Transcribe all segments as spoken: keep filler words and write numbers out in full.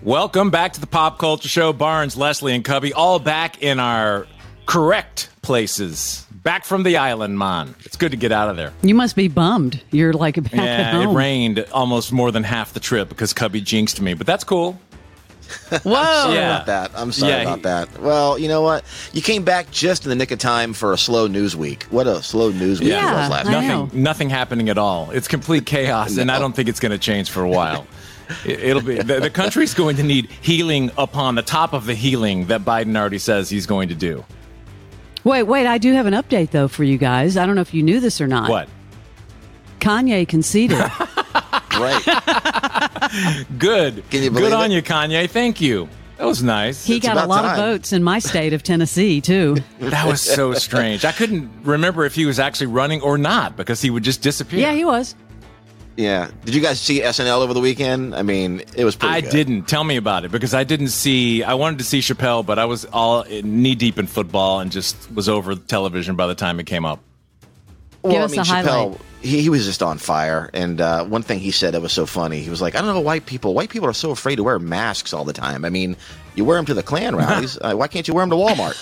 Welcome back to the Pop Culture Show. Barnes, Leslie, and Cubby, all back in our correct places. Back from the island, man. It's good to get out of there. You must be bummed. You're like back yeah, at home. It rained almost more than half the trip because Cubby jinxed me, but that's cool. Whoa. sorry Yeah. about that. I'm sorry Yeah, about he- that. Well, you know what? You came back just in the nick of time for a slow news week. What a slow news week Yeah, it was last I week. know. Nothing, nothing happening at all. It's complete chaos, and I don't think it's going to change for a while. It- It'll be the, the country's going to need healing upon the top of the healing that Biden already says he's going to do. Wait, wait. I do have an update, though, for you guys. I don't know if you knew this or not. What? Kanye conceded. Right. Good. Can you Good believe on it? you, Kanye. Thank you. That was nice. He It's got a about lot time. of votes in my state of Tennessee, too. That was so strange. I couldn't remember if he was actually running or not because he would just disappear. Yeah, he was. Yeah. Did you guys see S N L over the weekend? I mean, it was pretty I good. didn't. Tell me about it because I didn't see. I wanted to see Chappelle, but I was all knee deep in football and just was over television by the time it came up. Well, Give I us mean, a Chappelle, highlight. he, he was just on fire. And uh, one thing he said that was so funny, he was like, I don't know white people. White people are so afraid to wear masks all the time. I mean, you wear them to the Klan rallies. uh, why can't you wear them to Walmart?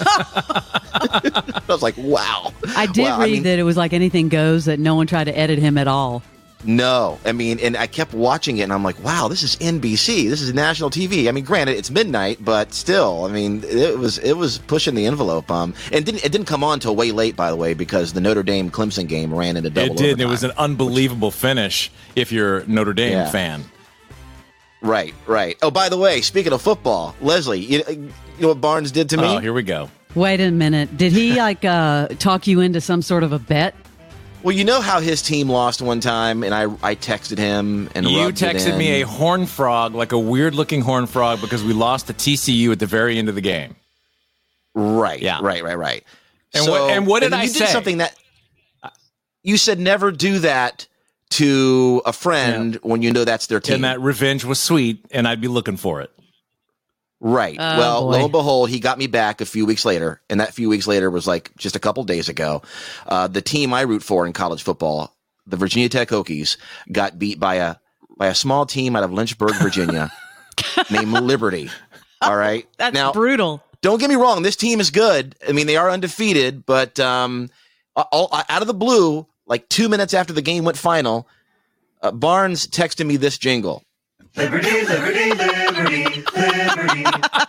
I was like, wow. I did Wow, read mean, that it was like anything goes, that no one tried to edit him at all. No. I mean, and I kept watching it, and I'm like, wow, this is N B C. This is national T V. I mean, granted, it's midnight, but still, I mean, it was it was pushing the envelope. Um, and didn't it didn't come on till way late, by the way, because the Notre Dame Clemson game ran into double It did. overtime. It was an unbelievable finish if you're a Notre Dame Yeah. fan. Right, right. Oh, by the way, speaking of football, Leslie, you, you know what Barnes did to me? Oh, here we go. Wait a minute. Did he like uh, talk you into some sort of a bet? Well, you know how his team lost one time, and I I texted him and You rubbed it texted in? me a horn frog, like a weird looking horn frog, because we lost to T C U at the very end of the game. Right, Yeah. right, right, right. And So- what- and what did then I you say? did something that you said never do that to a friend when you know that's their team. And that revenge was sweet, and I'd be looking for it. Right. Oh, well, boy. lo and behold, he got me back a few weeks later, and that few weeks later was like just a couple days ago. Uh, the team I root for in college football, the Virginia Tech Hokies, got beat by a by a small team out of Lynchburg, Virginia, named Liberty. All right. That's now, brutal. don't get me wrong, this team is good. I mean, they are undefeated, but um, all, out of the blue, like two minutes after the game went final, uh, Barnes texted me this jingle. Liberty, liberty, liberty, liberty.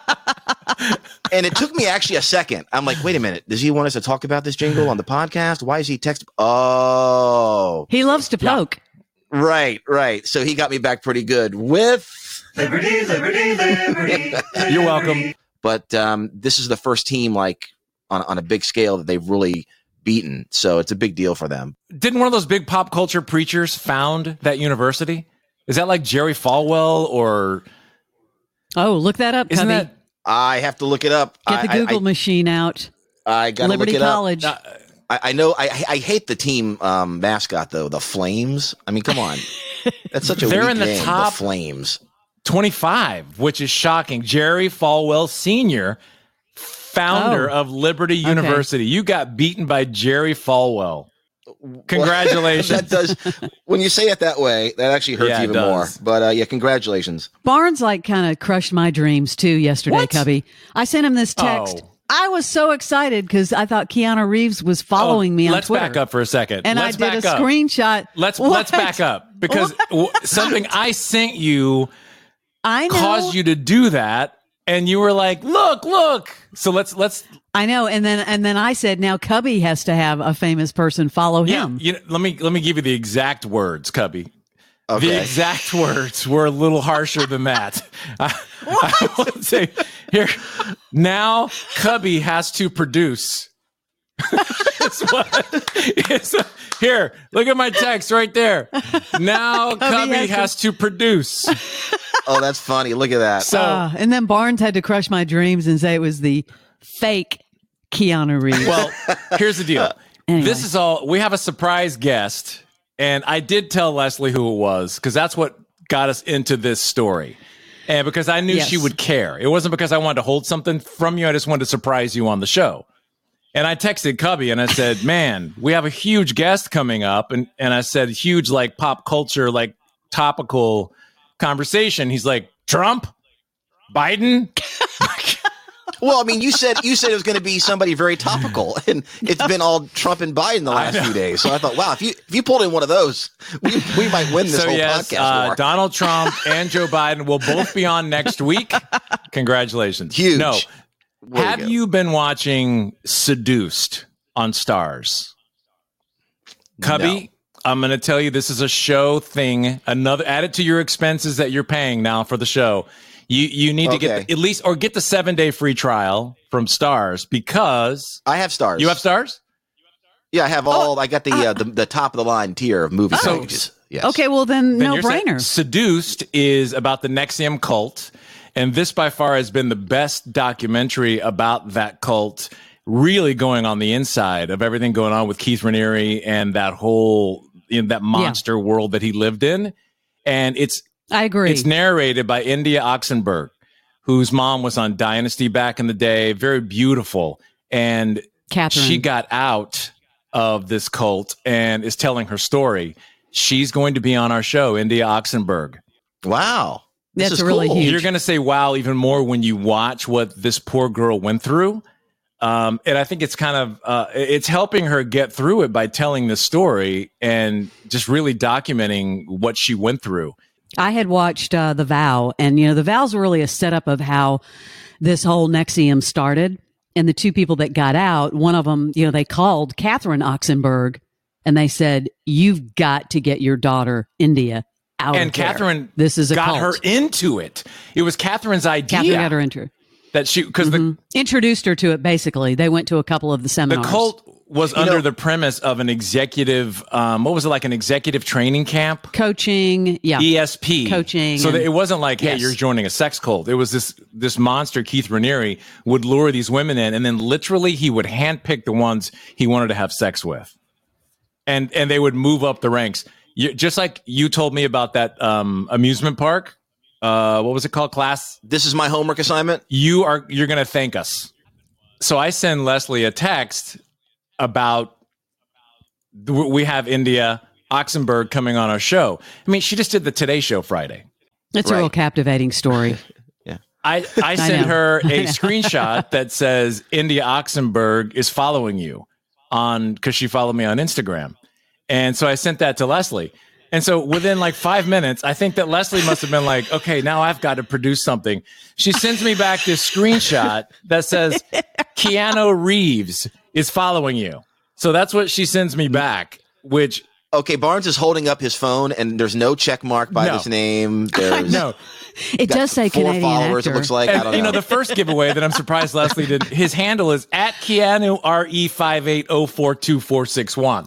And it took me actually a second. I'm like, wait a minute. Does he want us to talk about this jingle on the podcast? Why is he text? Oh, He loves to poke. right, right. So he got me back pretty good with, Liberty, liberty, liberty. You're welcome. but um, this is the first team like on, on a big scale that they've really beaten. So it's a big deal for them. Didn't one of those big pop culture preachers found that university? Is that like Jerry Falwell or Oh, look that up, isn't Cubby. that? I have to look it up. Get the I, Google I, machine out. I, I got to look Liberty it up. College. Uh, I, I know. I, I hate the team um, mascot though. The Flames. I mean, come on. That's such a They're weak in the name. top- The Flames. twenty-five, which is shocking. Jerry Falwell Senior, founder Oh. of Liberty Okay. University. You got beaten by Jerry Falwell. Congratulations. that does. When you say it that way, that actually hurts Yeah, it even does. more. But uh, yeah, congratulations. Barnes like kind of crushed my dreams too yesterday, What? Cubby. I sent him this text. Oh. I was so excited because I thought Keanu Reeves was following Oh, me on let's Twitter. back up for a second. And let's I did a back up. screenshot. Let's What? let's back up because w- something I sent you I know. caused you to do that, and you were like, "Look, look." So let's let's I know. And then and then I said, now Cubby has to have a famous person follow yeah. him. You know, let me let me give you the exact words, Cubby. The Okay. exact words were a little harsher than that. I, I would say here now, Cubby has to produce. It's what, it's, here, look at my text right there. Now, Cubby has has, to- to produce. Oh, that's funny. Look at that. So Uh, and then Barnes had to crush my dreams and say it was the fake Keanu Reeves. well, here's the deal. Anyway. This is all. We have a surprise guest, and I did tell Leslie who it was because that's what got us into this story. And because I knew Yes. she would care. It wasn't because I wanted to hold something from you. I just wanted to surprise you on the show. And I texted Cubby and I said, man, we have a huge guest coming up. And, and I said, huge, like pop culture, like topical conversation. He's like, Trump? Biden? Well, I mean, you said you said it was going to be somebody very topical, and it's been all Trump and Biden the last few days. So I thought, wow, if you if you pulled in one of those, we we might win this so whole yes, podcast uh, war. Donald Trump and Joe Biden will both be on next week. Congratulations. Huge. No. Way to Have go. you been watching Seduced on Stars? Cubby, I'm going to tell you this is a show thing. Another add it to your expenses that you're paying now for the show. You you need to get Okay. the, at least or get the seven day free trial from Stars because I have Stars. you have Stars. Yeah, I have all. I got the, uh, the the top of the line tier of movie So- packages. Yes. Okay, well then, Then no you're saying brainer. Seduced is about the Nexium cult, and this by far has been the best documentary about that cult. Really going on the inside of everything going on with Keith Raniere and that whole you know, that monster world that he lived in, and it's I agree. It's narrated by India Oxenberg, whose mom was on Dynasty back in the day. Very beautiful. And Catherine. she got out of this cult and is telling her story. She's going to be on our show, India Oxenberg. Wow. This That's is really cool. huge. You're going to say, wow, even more when you watch what this poor girl went through. Um, and I think it's kind of, uh, it's helping her get through it by telling the story and just really documenting what she went through. I had watched uh, The Vow, and you know, The Vow's really a setup of how this whole Nexium started. And the two people that got out, one of them, you know, they called Catherine Oxenberg, and they said, "You've got to get your daughter India out." And of there. Catherine this is a got cult. her into it. It was Catherine's idea Catherine got her into that she because Mhm. introduced her to it. Basically, they went to a couple of the the the seminars. cult was You under know- the premise of an executive. Um, what was it like? An executive training camp. coaching, yeah, E S P Coaching So that and- it wasn't like, hey, Yes. you're joining a sex cult. It was this this monster Keith Raniere would lure these women in, and then literally he would handpick the ones he wanted to have sex with, and and they would move up the ranks. You, just like you told me about that um, amusement park. Uh, what was it called? Class. This is my homework assignment. You are you're going to thank us. So I send Leslie a text about we have India Oxenberg coming on our show. I mean, she just did the Today Show Friday. it's a Right. real captivating story. I, I sent know. her a I know. screenshot that says India Oxenberg is following you on because she followed me on Instagram. And so I sent that to Leslie. And so within like five minutes, I think that Leslie must have been like, okay, now I've got to produce something. She sends me back this screenshot that says Keanu Reeves is following you. So that's what she sends me back, which Okay, Barnes is holding up his phone, and there's no check mark by No. his name. There's no. It got does say four Canadian followers. actor. It looks like I And, don't you know, know. the first giveaway that I'm surprised Leslie did, his handle is at Keanu R E five eight zero four two four six one.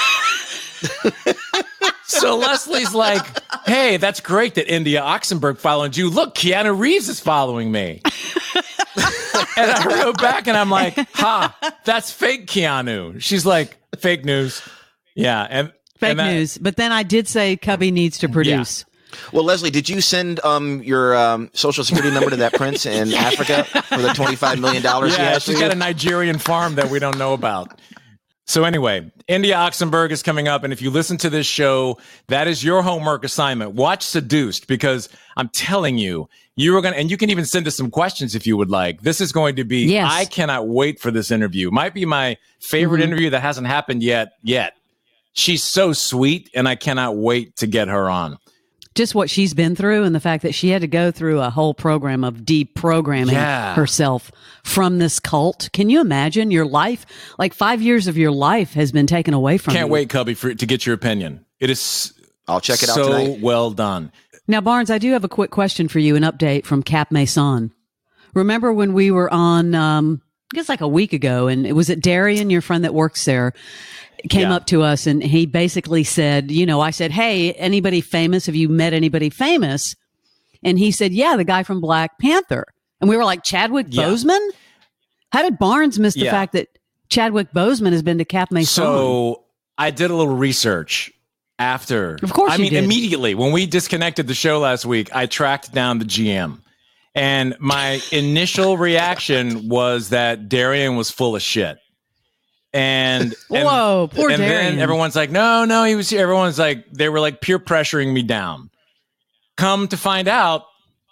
So Leslie's like, hey, that's great that India Oxenberg followed you. Look, Keanu Reeves is following me. And I wrote back and I'm like, ha, that's fake Keanu. She's like, fake news. Yeah. And Fake and that- news. But then I did say Cubby needs to produce. Well, Leslie, did you send um, your um, social security number to that prince in Africa for the twenty-five million dollars he Yeah, has for she's you? got a Nigerian farm that we don't know about. So anyway, India Oxenberg is coming up, and if you listen to this show, that is your homework assignment. Watch Seduced, because I'm telling you, you are going to, and you can even send us some questions if you would like. This is going to be, Yes. I cannot wait for this interview. Might be my favorite Mm-hmm. interview that hasn't happened yet, yet. She's so sweet, and I cannot wait to get her on. Just what she's been through and the fact that she had to go through a whole program of deprogramming Yeah. herself from this cult. Can you imagine your life? Like five years of your life has been taken away from you. Can't wait, Cubby, for to get your opinion. It is I'll check it out so tonight. well done. Now, Barnes, I do have a quick question for you, an update from Cap Mason. Remember when we were on, um, I guess like a week ago, and it was it Darian, your friend that works there, came Yeah. up to us and he basically said, you know, I said, hey, anybody famous? Have you met anybody famous? And he said, yeah, the guy from Black Panther. And we were like, Chadwick Yeah. Boseman? How did Barnes miss the Yeah. fact that Chadwick Boseman has been to Cap Mason? So I did a little research after. Of course I you mean, did. immediately when we disconnected the show last week, I tracked down the G M. And my initial reaction was that Darian was full of shit. And, and Whoa, poor and Darian. then everyone's like, no, no, he was here. Everyone's like, they were like peer pressuring me down. Come to find out,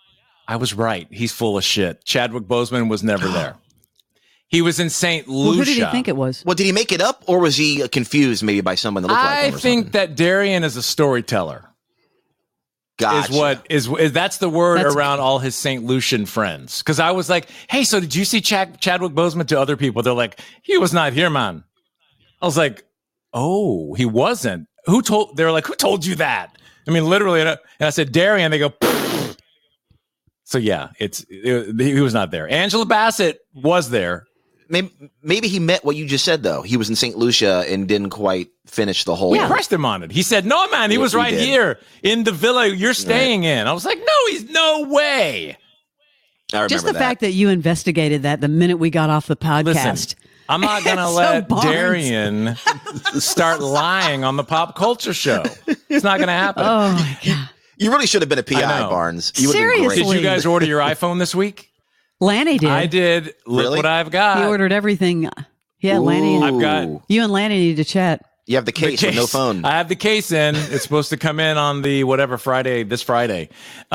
I was right. He's full of shit. Chadwick Boseman was never there. He was in Saint Lucia. Well, who did he think it was? Well, did he make it up, or was he uh, confused maybe by someone that looked like I him or think something? that Darian is a storyteller. Gotcha. Is what is, is that's the word That's- around all his Saint Lucian friends. Because I was like, hey, so did you see Chad, Chadwick Boseman? To other people, they're like, he was not here, man. I was like, oh, he wasn't. Who told? They were like, who told you that? I mean, literally. And I said, Darian. They go. Pfft. So yeah, it's it, he was not there. Angela Bassett was there. Maybe, maybe he meant what you just said, though. He was in Saint Lucia and didn't quite finish the whole. We pressed him on it. He said, no, man, he Yeah, was we right did. here in the villa you're staying in. I was like, no, he's no way. I remember Just the that. fact that you investigated that the minute we got off the podcast. Listen, I'm not going to So let Barnes. Darian start lying on the pop culture show. It's not going to happen. Oh my God. You really should have been a P I I, know. Barnes. You would have been Seriously. Did great. you guys order your iPhone this week? Lanny did. I did. Look Really? what I've got. He ordered everything. Yeah, Lanny. I've got- Ooh. You and Lanny need to chat. You have the The case, with no phone. I have the case in. It's supposed to come in on the whatever Friday, this Friday.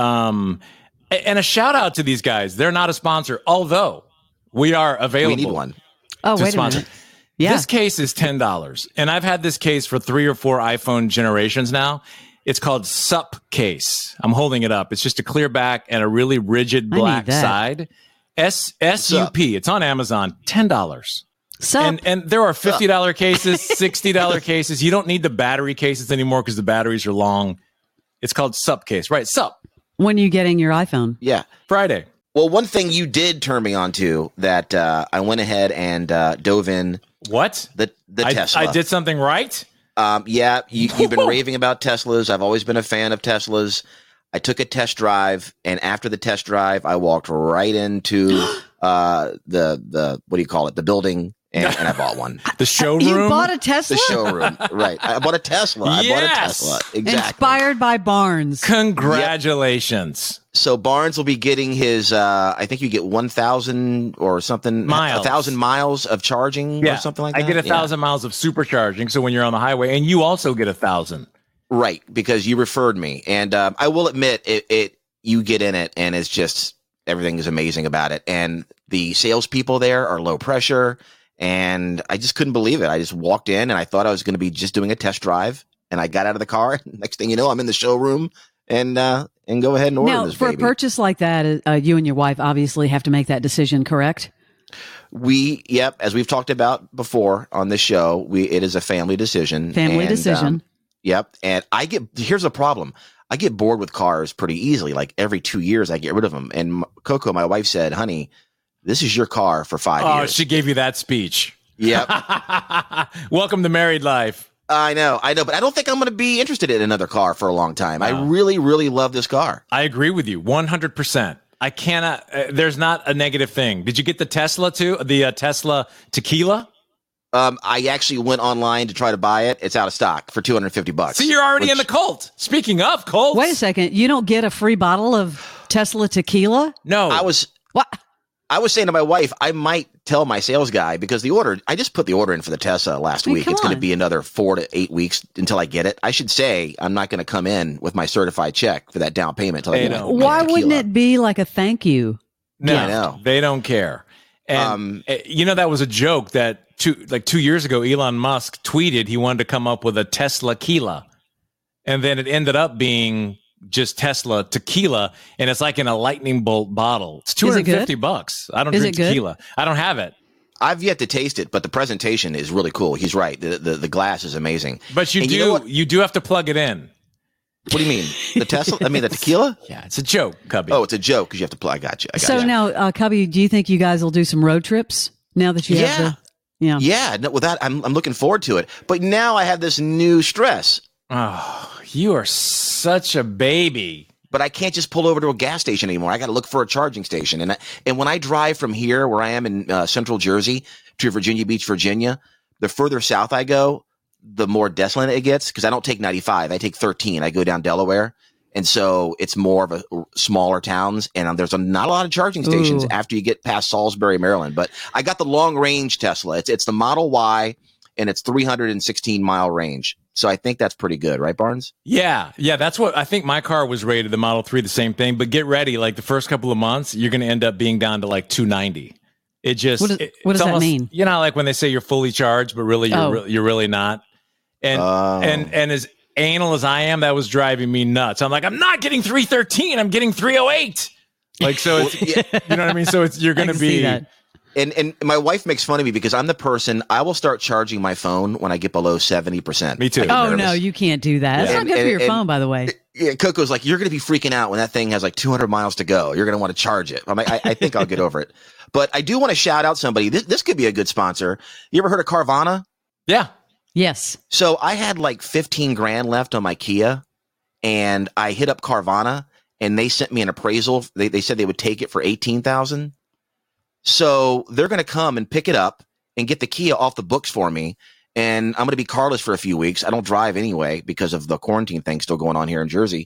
Um, a- and a shout out to these guys. They're not a sponsor, although we are available. we need one. Oh, to wait a sponsor. minute. Yeah. This case is ten dollars. And I've had this case for three or four iPhone generations now. It's called S U P case. I'm holding it up. It's just a clear back and a really rigid I need black that. side. S S U P. It's on Amazon. ten dollars. Sup? And and there are fifty dollars cases, sixty dollars cases. You don't need the battery cases anymore because the batteries are long. It's called S U P case. Right. S U P. when are you getting your iPhone? Yeah. Friday. Well, one thing you did turn me on to that uh, I went ahead and uh, dove in What? the the I, Tesla. I did something right? Um, yeah, you, you've been raving about Teslas. I've always been a fan of Teslas. I took a test drive, and after the test drive, I walked right into uh, the the what do you call it? The building, and, and I bought one. The showroom? You bought a Tesla? The showroom, right? I bought a Tesla. I bought a Yes! Tesla. Exactly. Inspired by Barnes. Congratulations. So Barnes will be getting his. Uh, I think you get one thousand or something, Miles. a thousand miles of charging or something like that. I get a Yeah. thousand miles of supercharging. So when you're on the highway, and you also get a thousand. Right, because you referred me, and um, I will admit it, it. You get in it, and it's just everything is amazing about it, and the salespeople there are low pressure, and I just couldn't believe it. I just walked in, and I thought I was going to be just doing a test drive, and I got out of the car. Next thing you know, I'm in the showroom, and uh, and go ahead and order Now, this for baby. a purchase like that, uh, you and your wife obviously have to make that decision, correct? We, yep, as we've talked about before on this show, we it is a family decision. Family and, decision. um, Yep. And I get, here's a problem. I get bored with cars pretty easily. Like every two years, I get rid of them. And M- Coco, my wife, said, honey, this is your car for five Oh, years. she gave you that speech. Yep. Welcome to married life. I know. I know. But I don't think I'm going to be interested in another car for a long time. I Wow. really, really love this car. I agree with you one hundred percent. I cannot, uh, there's not a negative thing. Did you get the Tesla too? The uh, Tesla tequila? Um, I actually went online to try to buy it. It's out of stock for two hundred fifty bucks. See, you're already which- in the cult. Speaking of cults. Wait a second. You don't get a free bottle of Tesla tequila? No. I was, What? I was saying to my wife, I might tell my sales guy because the order, I just put the order in for the Tesla last Hey, week. come It's going to on. be another four to eight weeks until I get it. I should say I'm not going to come in with my certified check for that down payment until I Hey, get no. my Why tequila. wouldn't it be like a thank you? No, Yeah, I know. they don't care. And Um, uh, you know, that was a joke that two, like two years ago, Elon Musk tweeted he wanted to come up with a Tesla Keela. And then it ended up being just Tesla tequila. And it's like in a lightning bolt bottle. It's two Is it hundred fifty good? bucks. I don't Is drink it good? tequila. I don't have it. I've yet to taste it, but the presentation is really cool. He's right. The the, the glass is amazing. But you And do, you know you, what? do have to plug it in. What do you mean? The Tesla? I mean, the tequila? Yeah, it's a joke, Cubby. Oh, it's a joke because you have to plug. I got you. I got So you. now, uh, Cubby, do you think you guys will do some road trips now that you Yeah. have the, yeah. Yeah, no, with that, I'm, I'm looking forward to it. But now I have this new stress. Oh, you are such a baby. But I can't just pull over to a gas station anymore. I got to look for a charging station. And I, and when I drive from here, where I am in uh, Central Jersey, to Virginia Beach, Virginia, the further south I go, the more desolate it gets because I don't take ninety-five. I take thirteen. I go down Delaware. And so it's more of a smaller towns. And um, there's a, not a lot of charging stations Ooh. after you get past Salisbury, Maryland. But I got the long range Tesla. It's, it's the Model Y and it's three hundred sixteen mile range. So I think that's pretty good, right, Barnes? Yeah, yeah, that's what I think. My car was rated, the Model three, the same thing. But get ready, like the first couple of months, you're going to end up being down to like two ninety. It just What, is, it, what does it's that almost, mean? You know, like when they say you're fully charged, but really you're Oh. re- you're really not. And Oh. and and as anal as I am, that was driving me nuts. I'm like, I'm not getting three thirteen. I'm getting three oh eight. Like so, it's, you know what I mean. So it's you're I going to can be. see that. And and my wife makes fun of me because I'm the person, I will start charging my phone when I get below seventy percent. Me too. I get Oh nervous. no, you can't do that. That's Yeah. not good And- for your and- phone, by the way. Yeah, Coco's like, you're going to be freaking out when that thing has like two hundred miles to go. You're going to want to charge it. I'm like, I, I think I'll get over it. But I do want to shout out somebody. This, this could be a good sponsor. You ever heard of Carvana? Yeah. Yes. So I had like fifteen grand left on my Kia, and I hit up Carvana, and they sent me an appraisal. They, they said they would take it for eighteen thousand. So they're going to come and pick it up and get the Kia off the books for me. And I'm going to be carless for a few weeks. I don't drive anyway because of the quarantine thing still going on here in Jersey.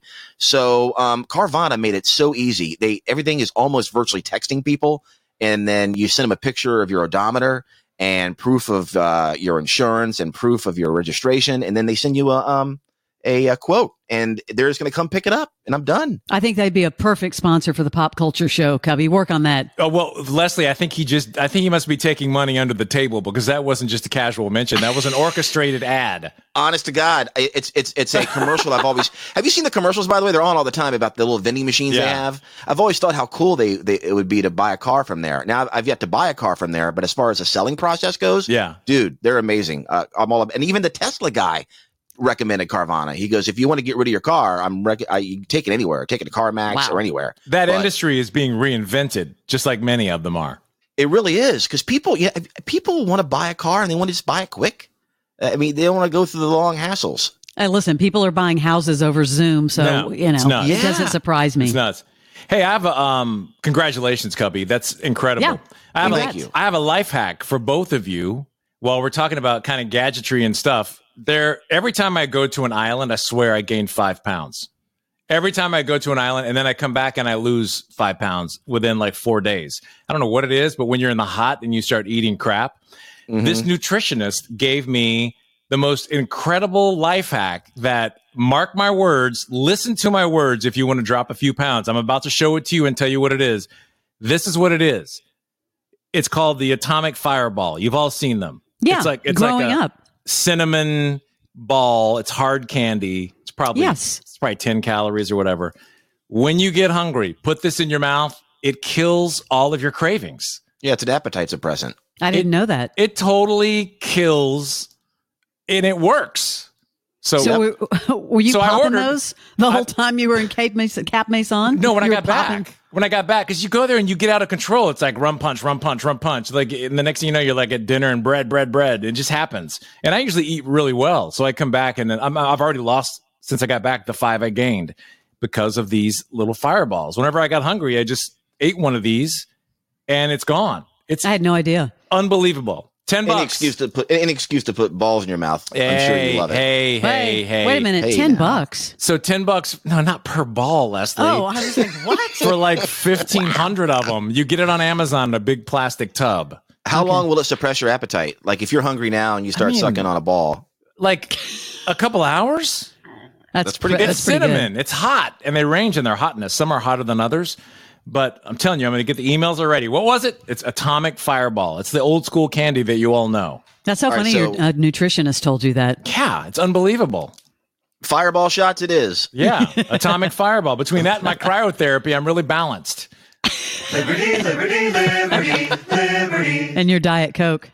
So um, Carvana made it so easy. They everything is almost virtually texting people, and then you send them a picture of your odometer and proof of uh, your insurance and proof of your registration, and then they send you a um a, a quote, and they're just going to come pick it up, and I'm done. I think they'd be a perfect sponsor for the Pop Culture Show, Cubby. Work on that. Oh, well, Leslie, I think he just, I think he must be taking money under the table because that wasn't just a casual mention. That was an orchestrated ad. Honest to God, I- it's it's it's a commercial. I've always have you seen the commercials? By the way, they're on all the time about the little vending machines they Yeah. have. I've always thought how cool they, they it would be to buy a car from there. Now I've, I've yet to buy a car from there, but as far as the selling process goes, Yeah. dude, they're amazing. Uh, I'm all up, and even the Tesla guy recommended Carvana. He goes, if you want to get rid of your car, I'm rec- I, you can take it anywhere, take it to CarMax Wow. or anywhere. That But industry is being reinvented, just like many of them are. It really is, because people, yeah, people want to buy a car and they want to just buy it quick. I mean, they don't want to go through the long hassles. Hey, listen, people are buying houses over Zoom, so No, you it's know nuts. it Yeah. doesn't surprise me. It's nuts. Hey, I have a um congratulations, Cubby. That's incredible. Yeah. I have Thank a, you. I have a life hack for both of you while we're talking about kind of gadgetry and stuff. There every time I go to an island, I swear I gain five pounds. Every time I go to an island and then I come back and I lose five pounds within like four days. I don't know what it is, but when you're in the hot and you start eating crap, Mhm. this nutritionist gave me the most incredible life hack that, mark my words, listen to my words if you want to drop a few pounds. I'm about to show it to you and tell you what it is. This is what it is. It's called the Atomic Fireball. You've all seen them. Yeah, It's like it's growing like a up. cinnamon ball. It's hard candy. It's probably Yes. it's probably ten calories or whatever. When you get hungry, put this in your mouth. It kills all of your cravings. Yeah, it's an appetite suppressant. I didn't know that. It totally kills, and it works. So, So were, were you So I popping ordered- those the whole I- time you were in Cape Mason, Cap Mason? no, when I You were got popping- back, when I got back, because you go there and you get out of control. It's like rum punch, rum punch, rum punch. Like, and the next thing you know, you're like at dinner and bread, bread, bread. It just happens. And I usually eat really well, so I come back and then I'm, I've already lost since I got back the five I gained because of these little fireballs. Whenever I got hungry, I just ate one of these, and it's gone. It's I had no idea. unbelievable. Ten bucks. Any excuse to put any excuse to put balls in your mouth. I'm sure Hey, you love it. hey, hey, Wait, hey. wait a minute, hey ten now. bucks. So ten bucks? No, not per ball, Leslie. Oh, I was like, what? For like fifteen hundred of them. You get it on Amazon in a big plastic tub. How long will it suppress your appetite? Like if you're hungry now and you start mean- sucking on a ball. Like a couple hours? That's, That's pretty pre- good. It's That's pretty good. cinnamon. It's hot. And they range in their hotness. Some are hotter than others. But I'm telling you, I'm going to get the emails already. What was it? It's Atomic Fireball. It's the old school candy that you all know. That's so All right, funny. so- your uh, nutritionist told you that. Yeah, it's unbelievable. Fireball shots it is. Yeah, Atomic Fireball. Between that and my cryotherapy, I'm really balanced. Liberty, liberty, liberty, liberty. And your Diet Coke.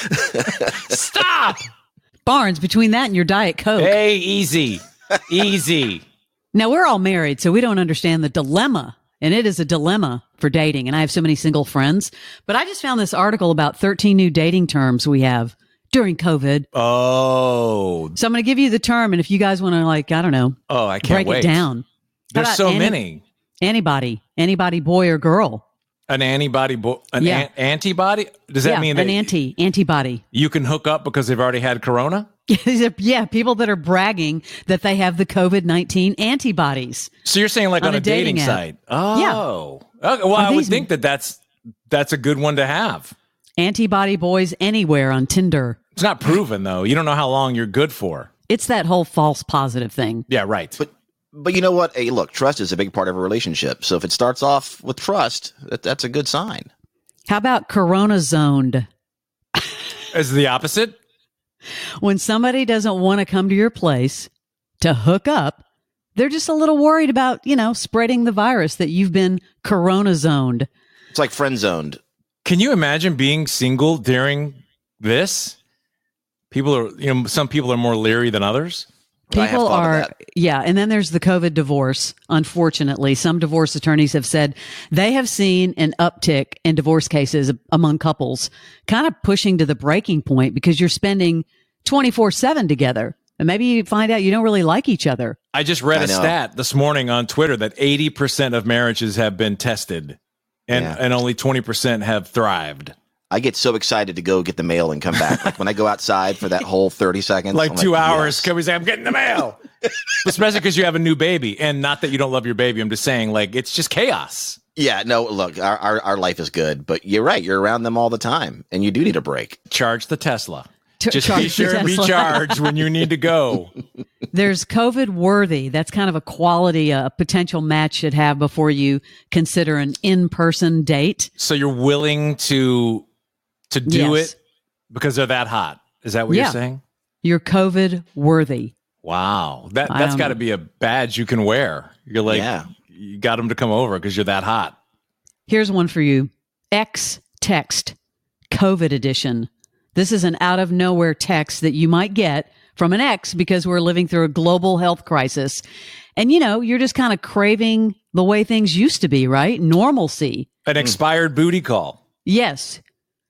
Stop! Barnes, between that and your Diet Coke. Hey, easy. Easy. Now, we're all married, so we don't understand the dilemma. And it is a dilemma for dating. And I have so many single friends. But I just found this article about thirteen new dating terms we have during COVID. Oh, So I'm going to give you the term. And if you guys want to, like, I don't know, oh, I can't break wait. it down. How There's about so any- many. Anybody, anybody, boy or girl. An antibody, bo- an Yeah. an- antibody. Does that yeah, mean that an anti antibody? you can hook up because they've already had corona? Yeah, people that are bragging that they have the COVID nineteen antibodies. So you're saying like on, On a, a dating, dating app. site? Oh, okay. Well, Are I would these- think that that's that's a good one to have. Antibody boys anywhere on Tinder. It's not proven though. You don't know how long you're good for. It's that whole false positive thing. Yeah, right. But but you know what? Hey, look, trust is a big part of a relationship. So if it starts off with trust, that, that's a good sign. How about corona zoned? Is the opposite? When somebody doesn't want to come to your place to hook up, they're just a little worried about, you know, spreading the virus, that you've been corona zoned. It's like friend zoned. Can you imagine being single during this? People are, you know, some people are more leery than others. I have People thought of are, that. yeah. And then there's the COVID divorce. Unfortunately, some divorce attorneys have said they have seen an uptick in divorce cases among couples, kind of pushing to the breaking point because you're spending twenty-four seven together. And maybe you find out you don't really like each other. I just read I a know. stat this morning on Twitter that eighty percent of marriages have been tested and, Yeah. and only twenty percent have thrived. I get so excited to go get the mail and come back. Like when I go outside for that whole thirty seconds. Like I'm two hours. yes. Can we say, I'm getting the mail? Especially because you have a new baby. And not that you don't love your baby. I'm just saying, like, it's just chaos. Yeah, no, look, our, our, our life is good, but you're right. You're around them all the time and you do need a break. Charge the Tesla. Ch- Just charge be the sure and be Tesla. charged when you need to go. There's COVID worthy. That's kind of a quality a potential match should have before you consider an in-person date. So you're willing to to do Yes. it because they're that hot. Is that what Yeah. you're saying? You're COVID worthy. Wow. That I that's don't got to know. be a badge you can wear. You're like, Yeah. you got them to come over because you're that hot. Here's one for you. X text, COVID edition. This is an out of nowhere text that you might get from an ex because we're living through a global health crisis. And, you know, you're just kind of craving the way things used to be, right? Normalcy. An expired booty call. Yes.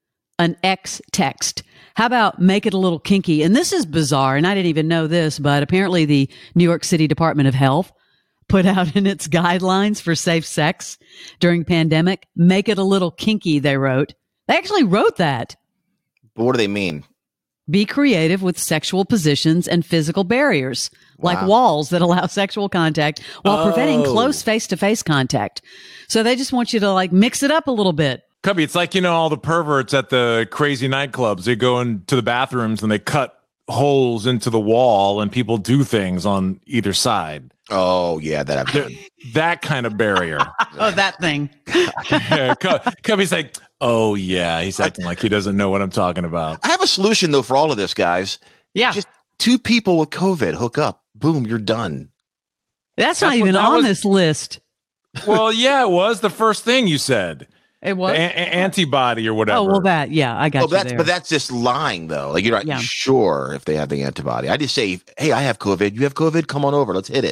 An X text. How about make it a little kinky? And this is bizarre, and I didn't even know this, but apparently the New York City Department of Health put out in its guidelines for safe sex during pandemic, make it a little kinky, they wrote. They actually wrote that. But what do they mean? Be creative with sexual positions and physical barriers, like Wow. walls that allow sexual contact while preventing Oh. close face-to-face contact. So they just want you to like mix it up a little bit. Cubby, it's like, you know, all the perverts at the crazy nightclubs. They go into the bathrooms and they cut holes into the wall and people do things on either side. Oh, yeah, that I've done. That kind of barrier. Oh, that thing. Yeah, Cub- Cubby's like, oh, yeah. He's acting like he doesn't know what I'm talking about. I have a solution, though, for all of this, guys. Yeah. Just two people with COVID hook up. Boom, you're done. That's not That's what even that on was- this list. Well, yeah, it was the first thing you said. It A- was. a- antibody or whatever. Oh, well, that, yeah, I got Oh, you that's there. but that's just lying, though. Like you're not Yeah. sure if they have the antibody. I just say, hey, I have COVID. You have COVID. Come on over. Let's hit it.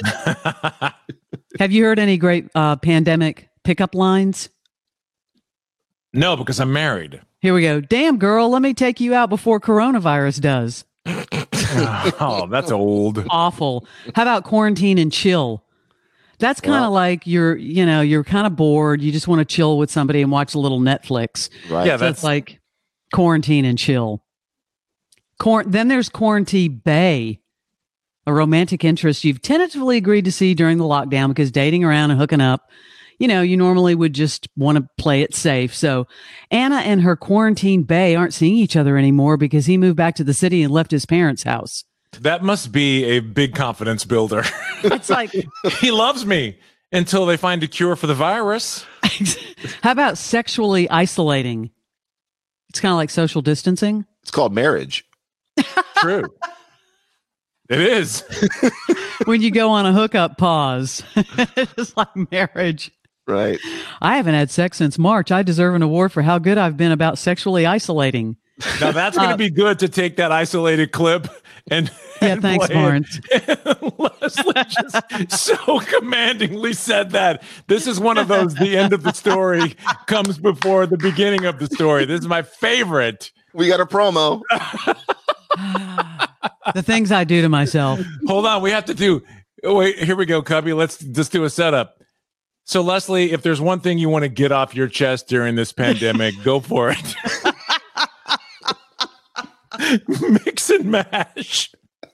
Have you heard any great uh, pandemic pickup lines? No, because I'm married. Here we go. Damn, girl, let me take you out before coronavirus does. Oh, that's old. Awful. How about quarantine and chill? That's kind of Well- like you're, you know, you're kind of bored. You just want to chill with somebody and watch a little Netflix. Right. Yeah, So that's it's like quarantine and chill. Quar- then there's Quarantine Bay, a romantic interest you've tentatively agreed to see during the lockdown because dating around and hooking up, you know, you normally would just want to play it safe. So Anna and her Quarantine Bay aren't seeing each other anymore because he moved back to the city and left his parents' house. that must be a big confidence builder. It's like, He loves me until they find a cure for the virus. how about sexually isolating? It's kind of like social distancing. It's called marriage. True. It is. When you go on a hookup pause, it's like marriage. Right. I haven't had sex since March. I deserve an award for how good I've been about sexually isolating. Now that's going to Uh, be good to take that isolated clip and Yeah, and thanks, play it. Lawrence. Leslie just so commandingly said that. This is one of those. The end of the story comes before the beginning of the story. This is my favorite. We got a promo. The things I do to myself. Hold on, we have to do. Oh, wait, here we go, Cubby. Let's just do a setup. So, Leslie, if there's one thing you want to get off your chest during this pandemic, go for it. Mix and mash.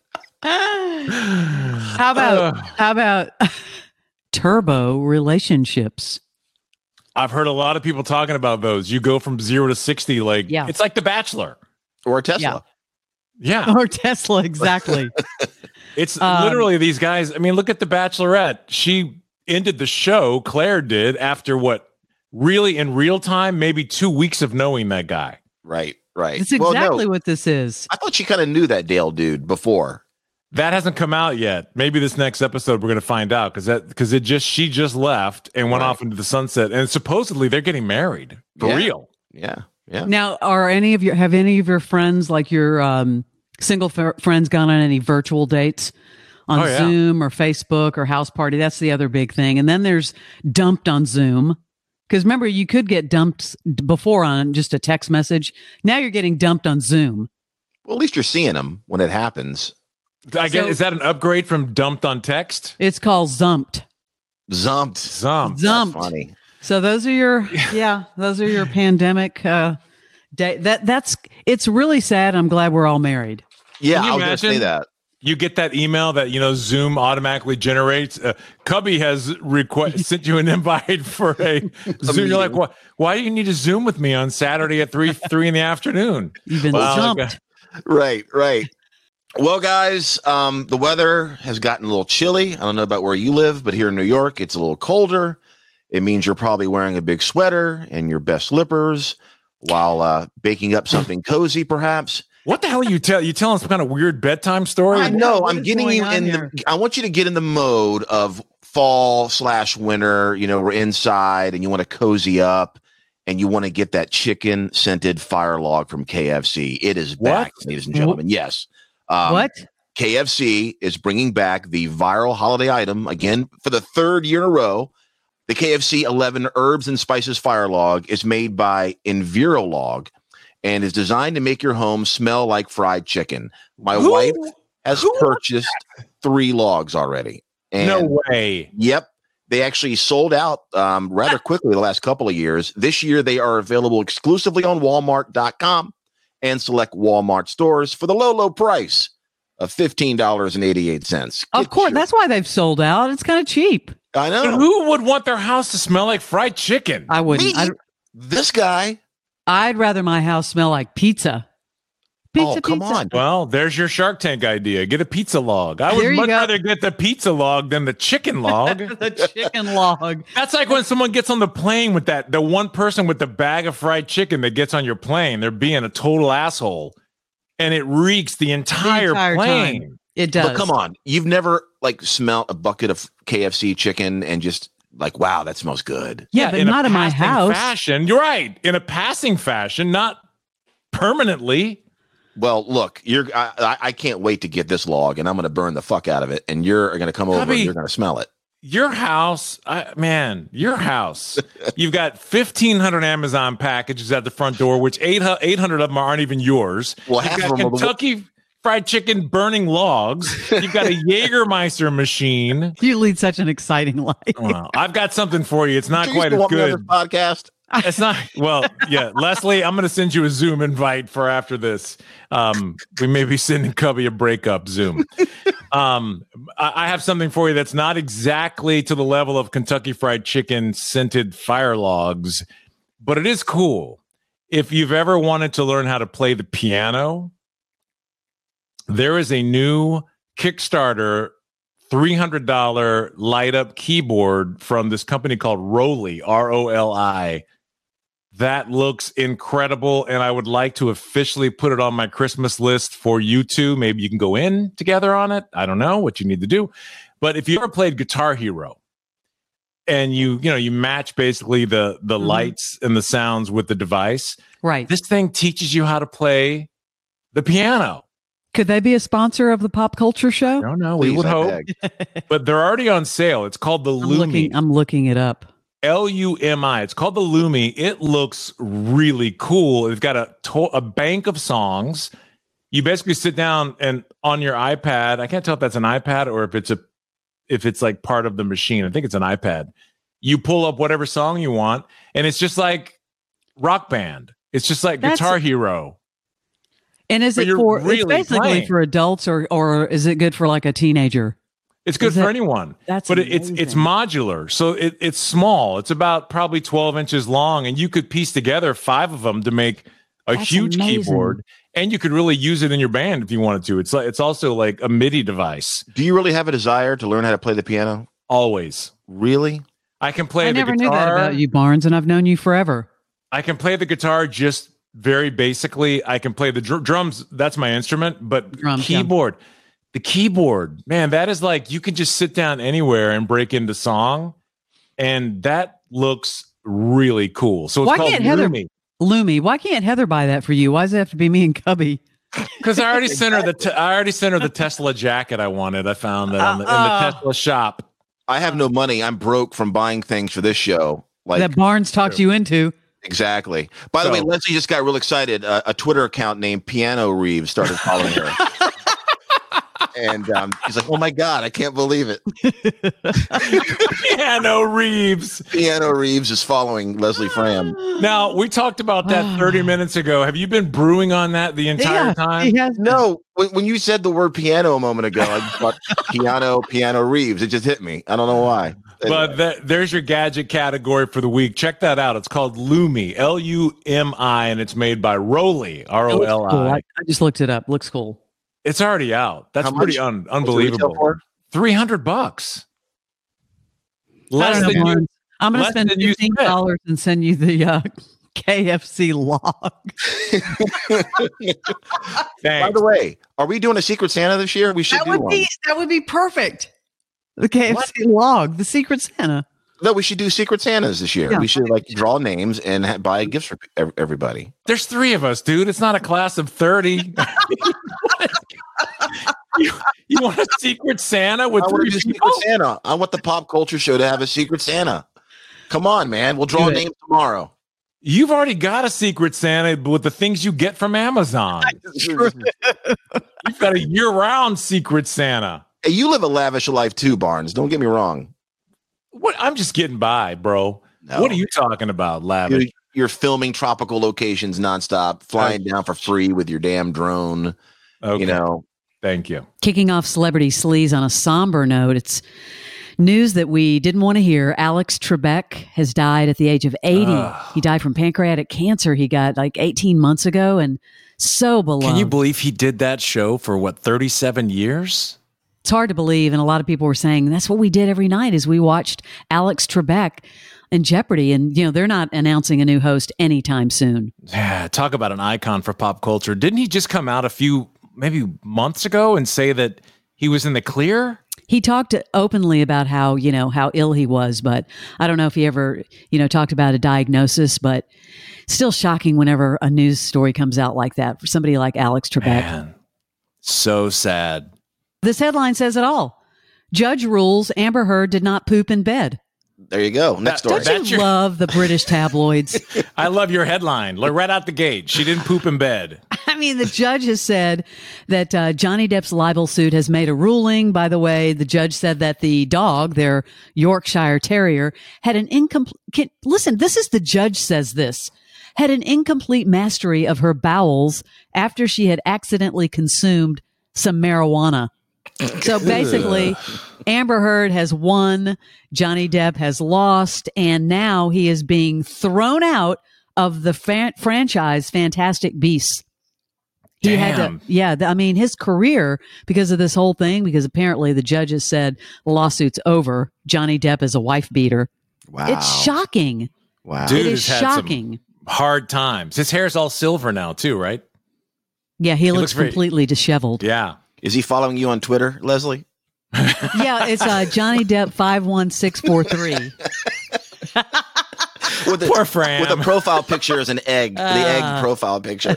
How about how about turbo relationships? I've heard a lot of people talking about those. You go from zero to sixty, like Yeah. it's like The Bachelor. Or a Tesla. Yeah. Yeah. Or Tesla, exactly. It's Um, literally these guys. I mean, look at The Bachelorette. She ended the show, Claire did, after what, really in real time, maybe two weeks of knowing that guy. Right, right. That's Well, no, exactly what this is. I thought she kind of knew that Dale dude before. That hasn't come out yet. Maybe this next episode we're going to find out because that because it just she just left and went Right. off into the sunset, and supposedly they're getting married for Yeah. real. Yeah, yeah. Now, are any of your have any of your friends, like your um, single f- friends, gone on any virtual dates on Oh, yeah. Zoom or Facebook or House Party? That's the other big thing. And then there's dumped on Zoom. Because remember, you could get dumped before on just a text message. Now you're getting dumped on Zoom. Well, at least you're seeing them when it happens. I guess So- is that an upgrade from dumped on text? It's called Zumped. Zumped. Some. Zumped. That's funny. So those are your yeah, those are your pandemic uh day. That that's it's really sad. I'm glad we're all married. Yeah, Can you I was going to say imagine? that. You get that email that you know Zoom automatically generates. Uh, Cubby has requ- sent you an invite for a Zoom. You're like, meeting. what? Why do you need to Zoom with me on Saturday at three three in the afternoon? You've been Well, zumped. Right, right. Well, guys, um, the weather has gotten a little chilly. I don't know about where you live, but here in New York, it's a little colder. It means you're probably wearing a big sweater and your best slippers while uh, baking up something cozy, perhaps. What the hell are you tell? You telling some kind of weird bedtime story? I know. What I'm is getting going you on in here? the. I want you to get in the mode of fall slash winter. You know, we're inside, and you want to cozy up, and you want to get that chicken scented fire log from K F C. It is back, What? ladies and gentlemen. Yes. Um, What? K F C is bringing back the viral holiday item again for the third year in a row. The K F C eleven Herbs and Spices Fire Log is made by Envirolog and is designed to make your home smell like fried chicken. My Who- wife has who- purchased three logs already. And No way. Yep. They actually sold out um, rather quickly the last couple of years. This year, they are available exclusively on Walmart dot com and select Walmart stores for the low, low price of fifteen dollars and eighty-eight cents. Of course, that's why they've sold out. It's kind of cheap. I But know. who would want their house to smell like fried chicken? I wouldn't. Me? I'd, This guy. I'd rather my house smell like pizza. Pizza, Oh, come pizza. on. Well, there's your Shark Tank idea. Get a pizza log. I would There you much go. rather get the pizza log than the chicken log. The chicken log. That's like when someone gets on the plane with that, the one person with the bag of fried chicken that gets on your plane, they're being a total asshole. And it reeks the entire, entire plane. time. It does. But come on. You've never like smelled a bucket of K F C chicken and just like, wow, that smells good. Yeah, but a not in my passing house. Fashion. You're right. In a passing fashion, not permanently. Well, look, you're. I, I- I can't wait to get this log, and I'm going to burn the fuck out of it, and you're going to come over Bobby, and you're going to smell it. Your house, I, man, your house. You've got fifteen hundred Amazon packages at the front door, which eight hundred of them aren't even yours. Well, You've half got of them are the- Kentucky Fried Chicken burning logs. You've got a Jägermeister machine. You lead such an exciting life. Well, I've got something for you. It's not Did you quite used to as want me on good. this podcast. It's not well, yeah. Leslie, I'm going to send you a Zoom invite for after this. Um, we may be sending Cubby a breakup Zoom. Um, I, I have something for you that's not exactly to the level of Kentucky Fried Chicken scented fire logs, but it is cool. If you've ever wanted to learn how to play the piano, there is a new Kickstarter three hundred dollars light up keyboard from this company called Roli, R O L I. That looks incredible, and I would like to officially put it on my Christmas list for you two. Maybe you can go in together on it. I don't know what you need to do. But if you ever played Guitar Hero and you, you know, you match basically the the Mhm. lights and the sounds with the device, Right. this thing teaches you how to play the piano. Could they be a sponsor of the Pop Culture Show? No, no, we Please, would I hope. beg. But they're already on sale. It's called the I'm Lumi. looking. I'm looking it up. L U M I. It's called the Lumi. It looks really cool. It's got a to- a bank of songs. You basically sit down and on your iPad. I can't tell if that's an iPad or if it's a if it's like part of the machine. I think it's an iPad. You pull up whatever song you want, and it's just like Rock Band. It's just like That's- Guitar Hero. And is But it you're for? It's really basically playing. for adults, or or is it good for like a teenager? It's good Is for that- anyone. That's but it, it's it's amazing. modular, so it, it's small. It's about probably twelve inches long, and you could piece together five of them to make a That's huge amazing. keyboard, and you could really use it in your band if you wanted to. It's like it's also like a MIDI device. Do you really have a desire to learn how to play the piano? Always. Really? I can play I the never guitar. knew that about you, Barnes, and I've known you forever. I can play the guitar just very basically. I can play the dr- drums. That's my instrument, but Drums, yeah. keyboard, the keyboard, man, that is like you can just sit down anywhere and break into song, and that looks really cool. So it's Why called can't Heather- Lumi. Lumi, why can't Heather buy that for you? Why does it have to be me and Cubby? Because I already sent her the te- I already sent her the Tesla jacket I wanted. I found that on the, in Uh-uh. the Tesla shop. I have no money. I'm broke from buying things for this show. Like that Barnes talked you into. exactly. By the So- way, Leslie just got real excited. Uh, a Twitter account named Piano Reeves started following her. And um, he's like, "Oh my god, I can't believe it! Piano Reeves. Piano Reeves is following Leslie Fram." Now we talked about that thirty minutes ago. Have you been brewing on that the entire Yeah, time? he has No, when, when you said the word piano a moment ago, I just thought piano, Piano Reeves. It just hit me. I don't know why. But that, there's your gadget category for the week. Check that out. It's called Lumi, L U M I, and it's made by Roli, R It O looks L cool. I, I. I just looked it up. Looks cool. It's already out. That's How pretty much? un- What's the retail unbelievable. for? three hundred bucks. I Less don't know, than you, Barnes. I'm going to less spend than you fifteen dollars and send you the uh, K F C log. By thanks. the way, are we doing a Secret Santa this year? We should That do would one. be that would be perfect. The K F C log, the Secret Santa. No, we should do Secret Santas this year. Yeah. We should like draw names and ha- buy gifts for ev- everybody. There's three of us, dude. It's not a class of thirty. you, you want a Secret Santa with I want three to do people? Secret Santa. I want the pop culture show to have a Secret Santa. Come on, man. We'll draw Do it. names tomorrow. You've already got a Secret Santa with the things you get from Amazon. You've got a year-round Secret Santa. Hey, you live a lavish life too, Barnes. Don't get me wrong. What? I'm just getting by, bro. No. What are you talking about, You're, lavish? you're filming tropical locations nonstop, flying down for free with your damn drone. Okay, You know, thank you. Kicking off celebrity sleaze on a somber note, it's news that we didn't want to hear. Alex Trebek has died at the age of eighty. Ugh. He died from pancreatic cancer. He got like eighteen months ago, and so beloved. Can you believe he did that show for what, thirty-seven years? It's hard to believe, and a lot of people were saying that's what we did every night is we watched Alex Trebek in Jeopardy, and you know they're not announcing a new host anytime soon. Yeah, talk about an icon for pop culture. Didn't he just come out a few maybe months ago and say that he was in the clear? He talked openly about how you know how ill he was, but I don't know if he ever you know talked about a diagnosis. But still shocking whenever a news story comes out like that for somebody like Alex Trebek. Man, so sad. This headline says it all. Judge rules Amber Heard did not poop in bed. there you go. Next That- story. Don't That's you your- love the British tabloids? I love your headline. Like right out the gate. She didn't poop in bed. I mean, the judge has said that uh, Johnny Depp's libel suit has made a ruling. By the way, the judge said that the dog, their Yorkshire Terrier, had an incomplete. Listen, this is the judge says this had an incomplete mastery of her bowels after she had accidentally consumed some marijuana. So basically, Amber Heard has won, Johnny Depp has lost, and now he is being thrown out of the fan- franchise Fantastic Beasts. He had Damn. to, yeah, th- I mean, his career, because of this whole thing, because apparently the judges said the lawsuit's over. Johnny Depp is a wife beater. Wow. It's shocking. Wow. Dude it is has had some shocking. hard times. His hair's all silver now, too, right? Yeah, he, looks, looks very- completely disheveled. Yeah. Is he following you on Twitter, Leslie? Yeah, it's uh, Johnny Depp five one six four three. With a, Poor Fran. with a profile picture as an egg. the egg Uh. profile picture.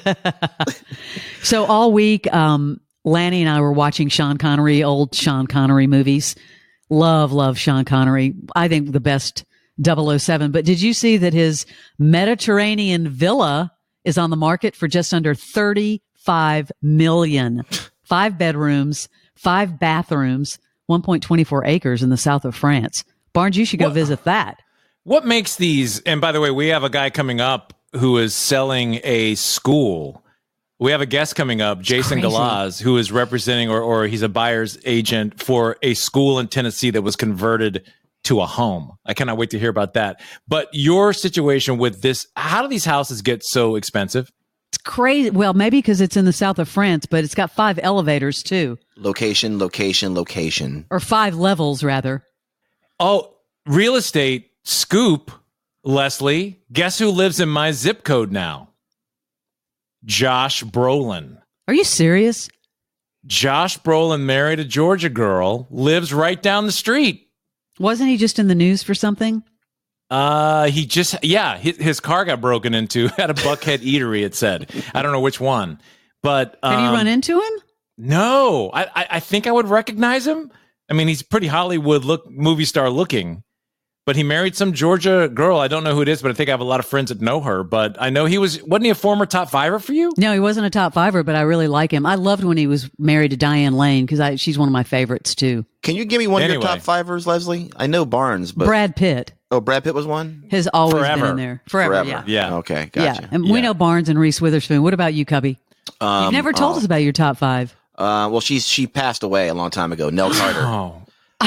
So all week, um, Lanny and I were watching Sean Connery, old Sean Connery movies. Love, love Sean Connery. I think the best double oh seven. But did you see that his Mediterranean villa is on the market for just under thirty-five million dollars? Five bedrooms, five bathrooms, one point two four acres in the south of France. Barnes, you should go What- visit that. What makes these? And by the way, we have a guy coming up who is selling a school. We have a guest coming up, Jason crazy. Galaz, who is representing or, or he's a buyer's agent for a school in Tennessee that was converted to a home. I cannot wait to hear about that. But your situation with this, how do these houses get so expensive? It's crazy. Well, maybe because it's in the south of France, but it's got five elevators too, Location, location, location. or five levels rather. Oh, real estate scoop, Leslie. Guess who lives in my zip code now? Josh Brolin. Are you serious? Josh Brolin married a Georgia girl, lives right down the street. Wasn't he just in the news for something? Uh, he just, yeah, his, his car got broken into at a Buckhead eatery, it said. I don't know which one. But um, Have you run into him? No, I, I, I think I would recognize him. I mean, he's pretty Hollywood look movie star looking. But he married some Georgia girl. I don't know who it is, but I think I have a lot of friends that know her. But I know he was, wasn't he a former top fiver for you? No, he wasn't a top fiver, but I really like him. I loved when he was married to Diane Lane because she's one of my favorites too. Can you give me one Anyway. of your top fivers, Leslie? I know Barnes, but Brad Pitt oh, Brad Pitt was one. has always Forever. been in there. Forever, Forever. yeah. Yeah. Okay, gotcha. Yeah, and we Yeah. know Barnes and Reese Witherspoon. What about you, Cubby? Um, You've never told oh, us about your top five. Uh, well, she's she passed away a long time ago. Nell Carter, Oh.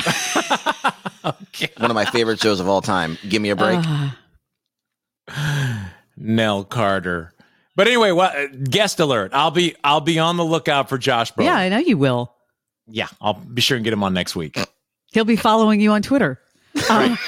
Okay. one of my favorite shows of all time. Give me a break. Uh, Nell Carter. But anyway, what guest alert. I'll be I'll be on the lookout for Josh Brolin. yeah, I know you will. Yeah, I'll be sure and get him on next week. He'll be following you on Twitter. Um,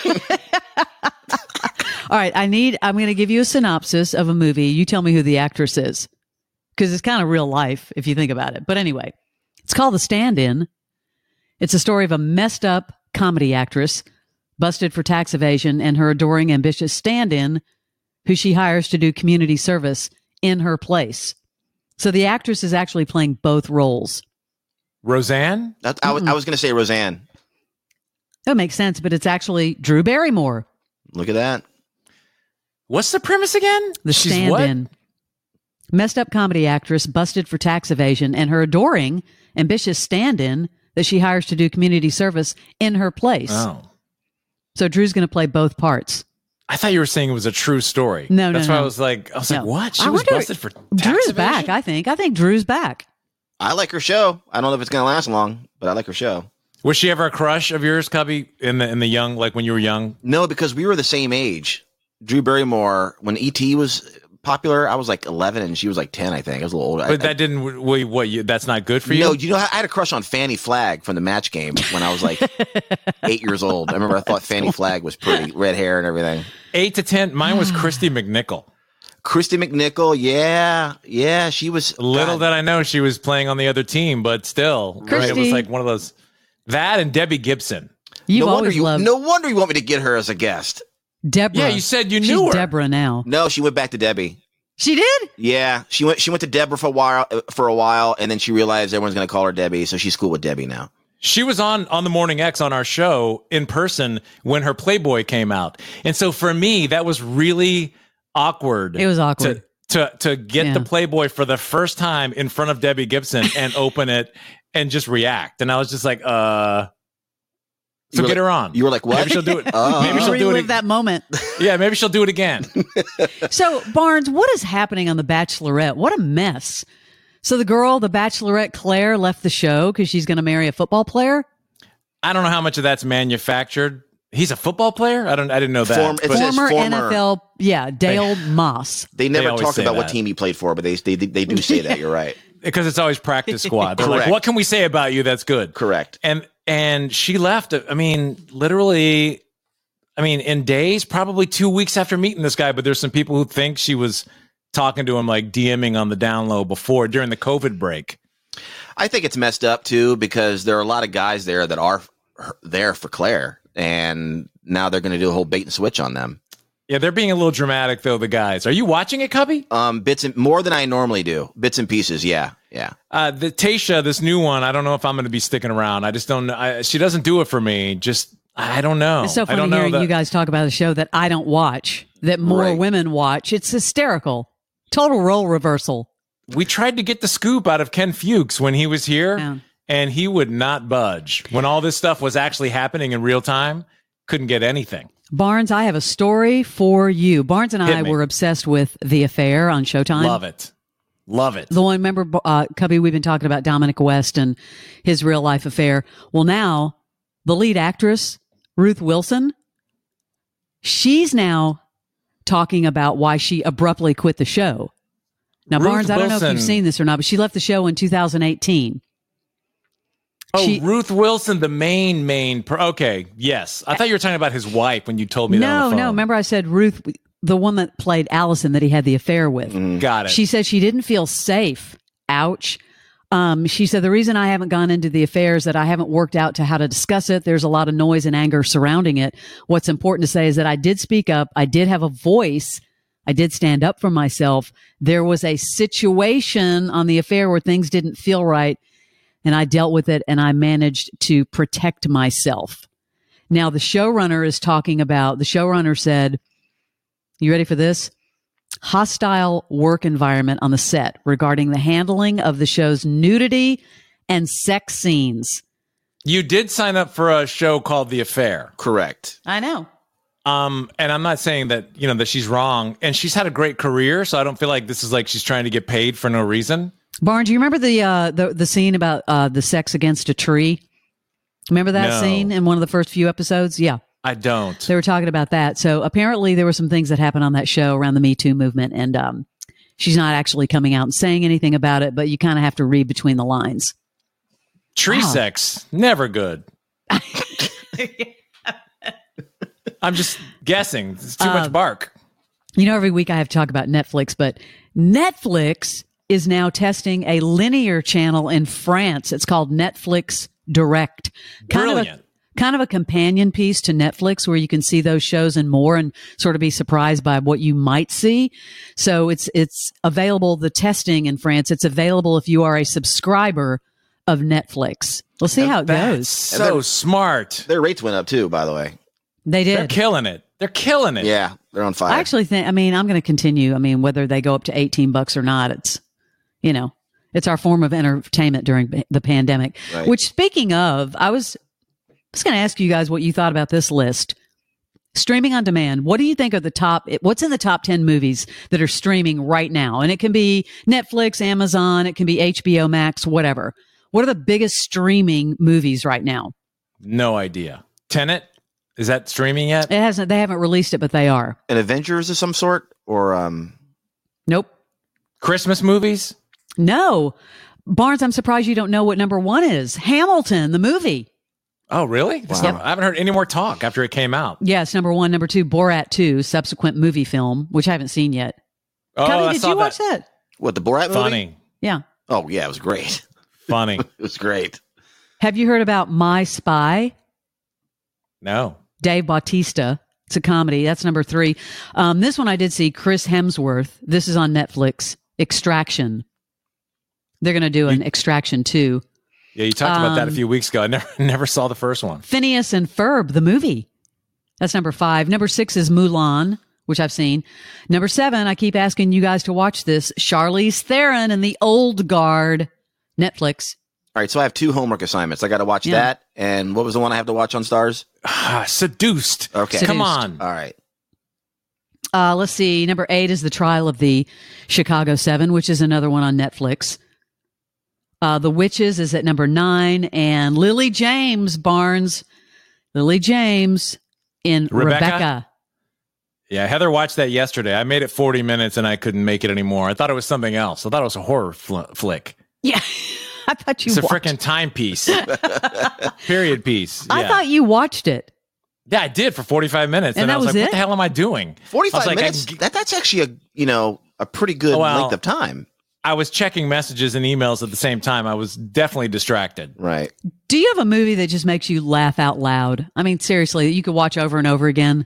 all right, I need. I'm going to give you a synopsis of a movie. You tell me who the actress is, because it's kind of real life if you think about it. But anyway, it's called The Stand-In. It's a story of a messed up comedy actress busted for tax evasion and her adoring, ambitious stand-in, who she hires to do community service in her place. So the actress is actually playing both roles. Roseanne? That, I was I was going to say Roseanne. That makes sense, but it's actually Drew Barrymore. Look at that. What's the premise again? The She's stand-in. Messed up comedy actress busted for tax evasion and her adoring, ambitious stand-in that she hires to do community service in her place. What? Oh. So Drew's going to play both parts. I thought you were saying it was a true story. No, no, That's why no. I was like, I was No. like, what? She I was wonder- busted for tax Drew's evasion? back, I think. I think Drew's back. I like her show. I don't know if it's going to last long, but I like her show. Was she ever a crush of yours, Cubby, in the in the young, like when you were young? No, because we were the same age. Drew Barrymore, when E T was popular, I was like eleven and she was like ten, I think. I was a little older. But I, that didn't. Wait, what? You, that's not good for I, you. no, you know, I had a crush on Fanny Flagg from the Match Game when I was like eight years old. I remember I thought Fanny Flagg was pretty, red hair and everything. Eight to ten. Mine was Christy McNichol. Christy McNichol, yeah, yeah, she was. Little God, did I know she was playing on the other team, but still, right? It was Christy. like one of those. That and Debbie Gibson. You've no wonder always you. loved No wonder you want me to get her as a guest. Deborah. Yeah, you said you She's knew her. Deborah now. No, she went back to Debbie. She did? Yeah, she went. She went to Deborah for a while. For a while, and then she realized everyone's going to call her Debbie, so she's cool with Debbie now. She was on on the Morning X on our show in person when her Playboy came out, and so for me that was really awkward. It was awkward. to to, to get Yeah. the Playboy for the first time in front of Debbie Gibson and open it and just react, and I was just like, uh. So You were get like- her on. You were like, what? Maybe she'll do it. Uh. Maybe she'll do Relive it. that moment. Yeah, maybe she'll do it again. So, Barnes, what is happening on The Bachelorette? What a mess. So the girl, the Bachelorette Claire, left the show because she's going to marry a football player? I don't know how much of that's manufactured. He's a football player. I don't. I didn't know that. Form- it but- says Former, former. N F L, yeah, Dale Moss. They never always talk say about what that. team he played for, but they they they do say that. You're right. because it's always practice squad. They're like, Correct. what can we say about you that's good? Correct. And and she left. I mean, literally. I mean, in days, probably two weeks after meeting this guy. But there's some people who think she was talking to him, like DMing on the down low before during the COVID break. I think it's messed up too because there are a lot of guys there that are f- there for Claire, and now they're going to do a whole bait and switch on them. Yeah, they're being a little dramatic though. The guys, are you watching it, Cubby? Um, bits and more than I normally do. Bits and pieces. Yeah, yeah. Uh, the Tasha, this new one, I don't know if I'm going to be sticking around. I just don't know. I, she doesn't do it for me. Just, I don't know. It's so I funny don't know hearing that- you guys talk about a show that I don't watch, that more Right. women watch. It's hysterical. Total role reversal. We tried to get the scoop out of Ken Fuchs when he was here, Yeah. and he would not budge. When all this stuff was actually happening in real time, couldn't get anything. Barnes, I have a story for you. Barnes and Hit I me. were obsessed with The Affair on Showtime. Love it. Love it. The one, remember, uh, Cubby, we've been talking about Dominic West and his real life affair. Well, now the lead actress, Ruth Wilson, she's now talking about why she abruptly quit the show. Now, Ruth Barnes, I don't know if Wilson- you've seen this or not, but she left the show in two thousand eighteen. Oh, She- Ruth Wilson, the main main. Per- okay, yes. I thought you were talking about his wife when you told me that. No, on the no. phone. Remember, I said Ruth, the one that played Allison that he had the affair with. Got it. She said she didn't feel safe. Ouch. Um, she said the reason I haven't gone into the affair is that I haven't worked out to how to discuss it. There's a lot of noise and anger surrounding it. What's important to say is that I did speak up. I did have a voice. I did stand up for myself. There was a situation on the affair where things didn't feel right, and I dealt with it, and I managed to protect myself. Now, the showrunner is talking about, the showrunner said, you ready for this? Hostile work environment on the set regarding the handling of the show's nudity and sex scenes. You did sign up for a show called The Affair. Correct. I know. Um, and I'm not saying that, you know, that she's wrong. And she's had a great career, so I don't feel like this is like she's trying to get paid for no reason. Barnes, do you remember the uh, the the scene about uh, the sex against a tree? Remember that No. scene in one of the first few episodes? Yeah, I don't. they were talking about that. So apparently there were some things that happened on that show around the Me Too movement, and um, she's not actually coming out and saying anything about it, but you kind of have to read between the lines. Tree Wow. sex, never good. I'm just guessing. It's too Uh, much bark. You know, every week I have to talk about Netflix, but Netflix is now testing a linear channel in France. It's called Netflix Direct. Kind Brilliant. Of a, kind of a companion piece to Netflix where you can see those shows and more and sort of be surprised by what you might see. So it's, it's available, the testing in France. It's available if you are a subscriber of Netflix. We'll see how it That's goes. so smart. Their rates went up too, by the way. They They're did. killing it. They're killing it. Yeah, they're on fire. I actually think, I mean, I'm going to continue. I mean, whether they go up to eighteen bucks or not, it's, you know, it's our form of entertainment during the pandemic. Right. Which, speaking of, I was just going to ask you guys what you thought about this list. Streaming on demand. What do you think are the top, what's in the top ten movies that are streaming right now? And it can be Netflix, Amazon, it can be H B O Max, whatever. What are the biggest streaming movies right now? No idea. Tenet? Is that streaming yet? It hasn't, they haven't released it, but they are. An Avengers of some sort, or um, Nope. Christmas movies? No. Barnes, I'm surprised you don't know what number one is. Hamilton, the movie. Oh, really? It's Wow. not- I haven't heard any more talk after it came out. Yes, number one. Number two, Borat two, subsequent movie film, which I haven't seen yet. Oh, Cubby, I did saw you watch that? what the Borat movie? Funny. Yeah. Oh yeah, it was great. Funny. It was great. Have you heard about My Spy? No. Dave Bautista. It's a comedy. That's number three. Um, this one I did see, Chris Hemsworth. This is on Netflix. Extraction. They're going to do an Extraction two. Yeah, you talked about that a Um, few weeks ago. I never never saw the first one. Phineas and Ferb, the movie. That's number five. Number six is Mulan, which I've seen. Number seven, I keep asking you guys to watch this, Charlize Theron and the Old Guard. Netflix. All right, so I have two homework assignments. I got to watch Yeah. that, and what was the one I have to watch on Stars? Ah, seduced. Okay, Seduced. Come on. all right. Uh, let's see. Number eight is The Trial of the Chicago Seven, which is another one on Netflix. Uh, The Witches is at number nine, and Lily James Barnes, Lily James in Rebecca? Rebecca. Yeah, Heather watched that yesterday. I made it forty minutes and I couldn't make it anymore. I thought it was something else. I thought it was a horror fl- flick. Yeah, I thought you. It's a watched- freaking timepiece. Period piece. I Yeah. thought you watched it. Yeah, I did for forty-five minutes. And And, I that was, was like, it? what the hell am I doing? I Forty-five was like, minutes. I, that that's actually a you know a pretty good Well- length of time. I was checking messages and emails at the same time. I was definitely distracted. Right. Do you have a movie that just makes you laugh out loud? I mean, seriously, that you could watch over and over again.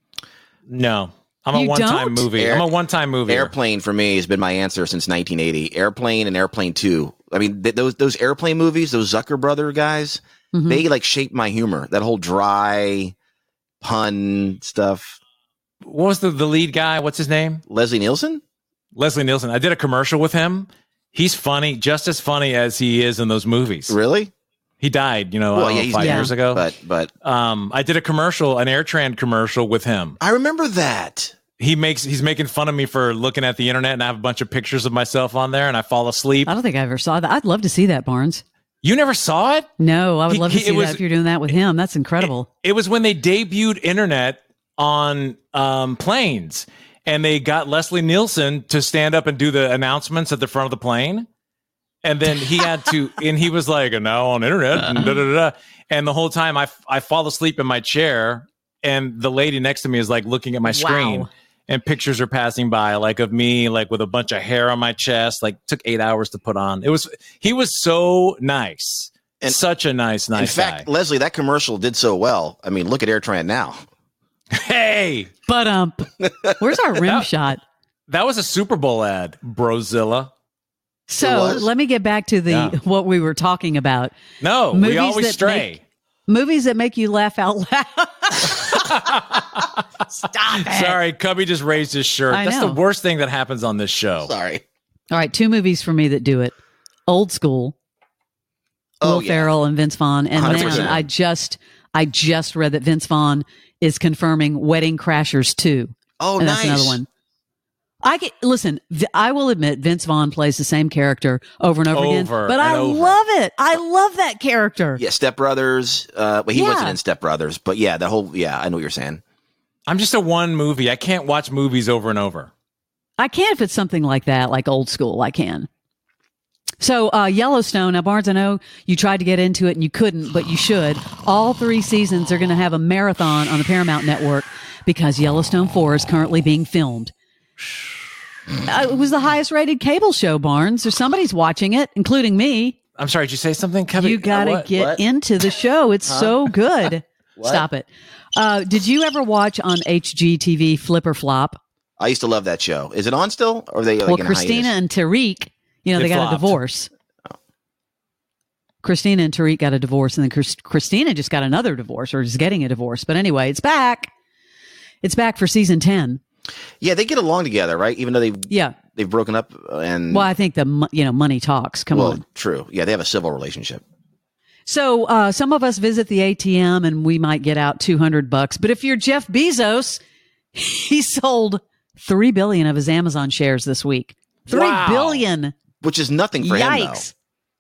No. I'm a You one-time don't? movie. Air- I'm a one-time movie. Airplane for me has been my answer since nineteen eighty. Airplane and Airplane two. I mean, th- those those airplane movies, those Zucker brother guys, Mhm. they like shaped my humor. That whole dry pun stuff. What was the, the lead guy? What's his name? Leslie Nielsen. Leslie Nielsen. I did a commercial with him. He's funny, just as funny as he is in those movies. Really? He died, you know, Well, I don't yeah, know, he's five dead. years ago. But but um, I did a commercial, an AirTran commercial with him. I remember that. He makes he's making fun of me for looking at the internet, and I have a bunch of pictures of myself on there, and I fall asleep. I don't think I ever saw that. I'd love to see that, Barnes. You never saw it? No, I would He- love to he- it see was- that if you're doing that with him. That's incredible. It was when they debuted internet on um, planes, and they got Leslie Nielsen to stand up and do the announcements at the front of the plane. And then he had to, and he was like, and now on internet, and da, da, da, da. And the whole time I, I fall asleep in my chair, and the lady next to me is like looking at my screen, Wow. and pictures are passing by, like of me, like with a bunch of hair on my chest, like took eight hours to put on. It was, he was so nice. And Such a nice, In nice fact, guy. Leslie, that commercial did so well. I mean, look at AirTran now. Hey, But um, where's our rim shot? that was a Super Bowl ad, Brozilla. So was? let me get back to the Yeah. what we were talking about. No, Movies we always that stray. make- Movies that make you laugh out loud. Stop it. Sorry, Cubby just raised his shirt. I That's know. the worst thing that happens on this show. Sorry. All right, two movies for me that do it. Old School. Oh, Will yeah. Ferrell and Vince Vaughn. And one hundred then percent. I just I just read that Vince Vaughn is confirming Wedding Crashers two. Oh, and nice. that's another one. I get, listen, V- I will admit Vince Vaughn plays the same character over and over, again, Over but and I over. love it. I love that character. Yeah, Step Brothers. Uh, well, he Yeah. wasn't in Step Brothers, but yeah, the whole. Yeah, I know what you're saying. I'm just a one movie. I can't watch movies over and over. I can if it's something like that, like Old School. I can. So uh, Yellowstone. Now, Barnes, I know you tried to get into it and you couldn't, but you should. All three seasons are going to have a marathon on the Paramount Network because Yellowstone four is currently being filmed. Uh, it was the highest rated cable show, Barnes. Or somebody's watching it, including me. I'm sorry, did you say something, Kevin? You got to Uh, what? get What? into the show. It's so good. What? Stop it. Uh, did you ever watch on H G T V Flip or Flop? I used to love that show. Is it on still? Or are they like Well, in a Christina hiatus? and Tariq, you know, It they got flopped. a divorce. Christina and Tariq got a divorce, and then Chris- Christina just got another divorce, or is getting a divorce. But anyway, it's back. It's back for season ten. Yeah, they get along together, right? Even though they've Yeah. they've broken up uh, and Well, I think the mo- you know money talks. Come well, on. true. Yeah, they have a civil relationship. So uh, some of us visit the A T M, and we might get out two hundred bucks. But if you're Jeff Bezos, he sold three billion of his Amazon shares this week. Three Wow. billion. Which is nothing for him, though. Yikes.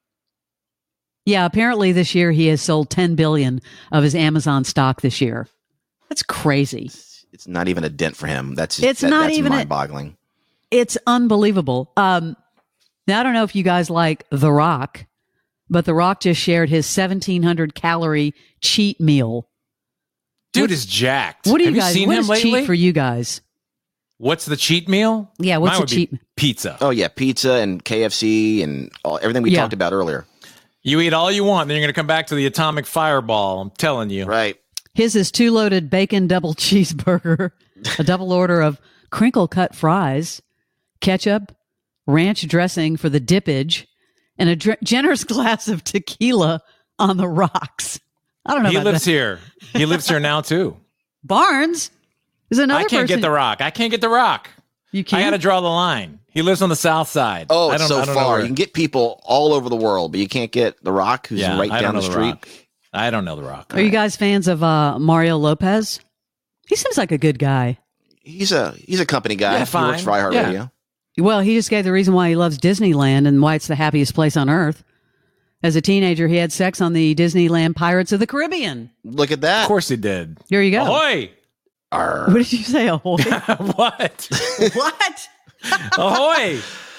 Yeah, apparently this year he has sold ten billion of his Amazon stock this year. That's crazy. It's not even a dent for him. That's It's that- not that's even a- mind-boggling. It's unbelievable. Um, now I don't know if you guys like The Rock, but The Rock just shared his seventeen hundred calorie cheat meal. Dude is jacked. What do you Have guys? you seen what him is lately? cheat for you guys? What's the cheat meal? Yeah, what's Mine the would be cheat- Pizza. Oh yeah, pizza and K F C and all, everything we Yeah. talked about earlier. You eat all you want, then you're going to come back to the atomic fireball. I'm telling you. Right. His is two loaded bacon double cheeseburger, a double order of crinkle cut fries, ketchup, ranch dressing for the dippage, and a dr- generous glass of tequila on the rocks. I don't know He about lives that. here. He lives here now too. Barnes is another I can't person. get the rock. I can't get the rock. You I can't. got to draw the line. He lives on the south side. Oh, I it's don't, so I don't know far. where- You can get people all over the world, but you can't get The Rock, who's yeah, right I down don't the know street. Rock. I don't know the rock. Are you guys fans of uh, Mario Lopez? He seems like a good guy. He's a he's a company guy. Yeah, he fine. works for iHeartRadio. Yeah. Well, he just gave the reason why he loves Disneyland and why it's the happiest place on earth. As a teenager, he had sex on the Disneyland Pirates of the Caribbean. Look at that. Of course he did. There you go. Ahoy! Arr. What did you say? Ahoy? What? What? Ahoy!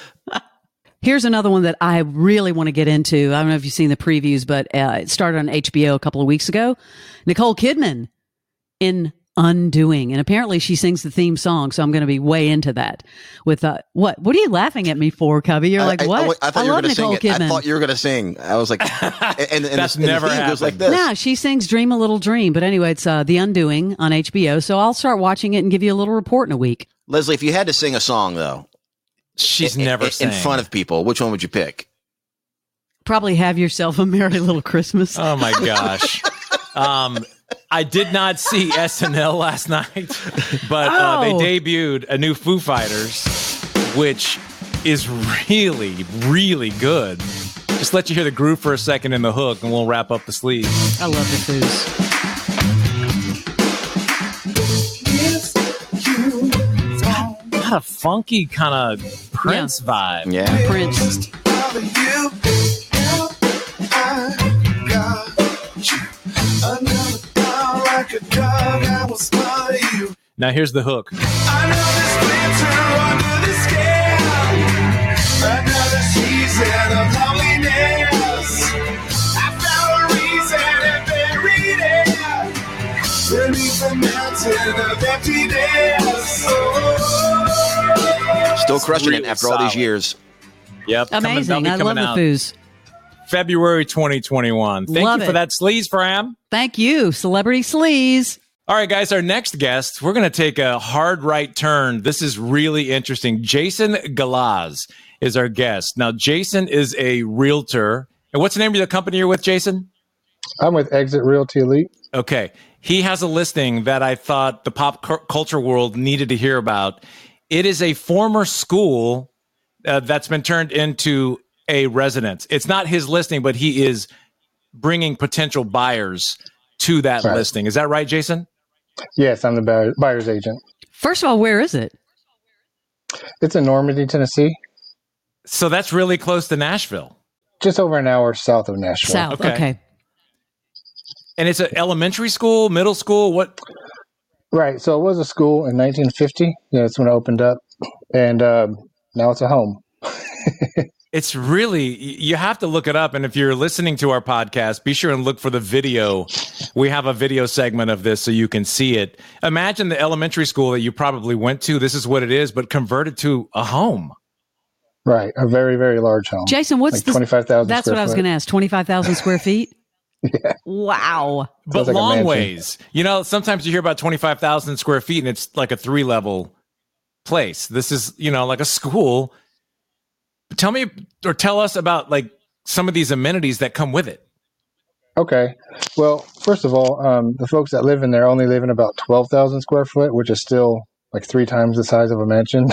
Here's another one that I really want to get into. I don't know if you've seen the previews, but uh, it started on H B O a couple of weeks ago. Nicole Kidman in Undoing. And apparently she sings the theme song, so I'm going to be way into that. With uh, what? What are you laughing at me for, Cubby? You're like, I, I- what? I, thought you were love going to sing Nicole it. Kidman. I thought you were going to sing. I was like, and, and, and That's the, and never the theme goes like happened. this. Nah, she sings Dream a Little Dream. But anyway, it's uh, The Undoing on H B O. So I'll start watching it and give you a little report in a week. Leslie, if you had to sing a song though, She's in, never in, sang in front of people, which one would you pick? Probably Have Yourself a Merry Little Christmas. Oh my gosh. Um, I did not see S N L last night, but uh, they Oh. debuted a new Foo Fighters, which is really, really good. Just let you hear the groove for a second in the hook, and we'll wrap up the sleeve. I love the Foos. Got a funky kind of Prince vibe. Yeah. Prince. Now here's the hook. Another splinter under the scale. Another season of loneliness. I found a reason and buried it beneath the mountain of emptiness. Oh. Still crushing Really it after all these solid. years. Yep. coming- Amazing. that'll be I love coming the out foos. February twenty twenty-one. Thank Love you for it. that sleaze, Fram. Thank you, Celebrity Sleaze. All right, guys, our next guest, we're going to take a hard right turn. This is really interesting. Jason Galaz is our guest. Now, Jason is a realtor. And what's the name of the company you're with, Jason? I'm with Exit Realty Elite. Okay. He has a listing that I thought the pop cu- culture world needed to hear about. It is a former school uh, that's been turned into a residence. It's not his listing, but he is bringing potential buyers to that Right. listing. Is that right, Jason? Yes, I'm the buyer, buyer's agent. First of all, where is it? It's in Normandy, Tennessee, So that's really close to Nashville. just over an hour south of Nashville. South. Okay. Okay. And it's an elementary school, middle school. What? Right. So it was a school in nineteen fifty. Yeah, that's when it opened up, and um, now it's a home. It's really, you have to look it up. And if you're listening to our podcast, be sure and look for the video. We have a video segment of this so you can see it. Imagine the elementary school that you probably went to. This is what it is, but converted to a home. Right. A very, very large home. Jason, what's like the twenty-five thousand. That's what I was going to ask. twenty-five thousand square feet? Yeah. Wow. But Sounds like a long mansion. ways. You know, sometimes you hear about twenty-five thousand square feet and it's like a three level place. This is, you know, like a school. Tell me or tell us about like some of these amenities that come with it. Okay. Well, first of all, um, the folks that live in there only live in about twelve thousand square foot, which is still like three times the size of a mansion.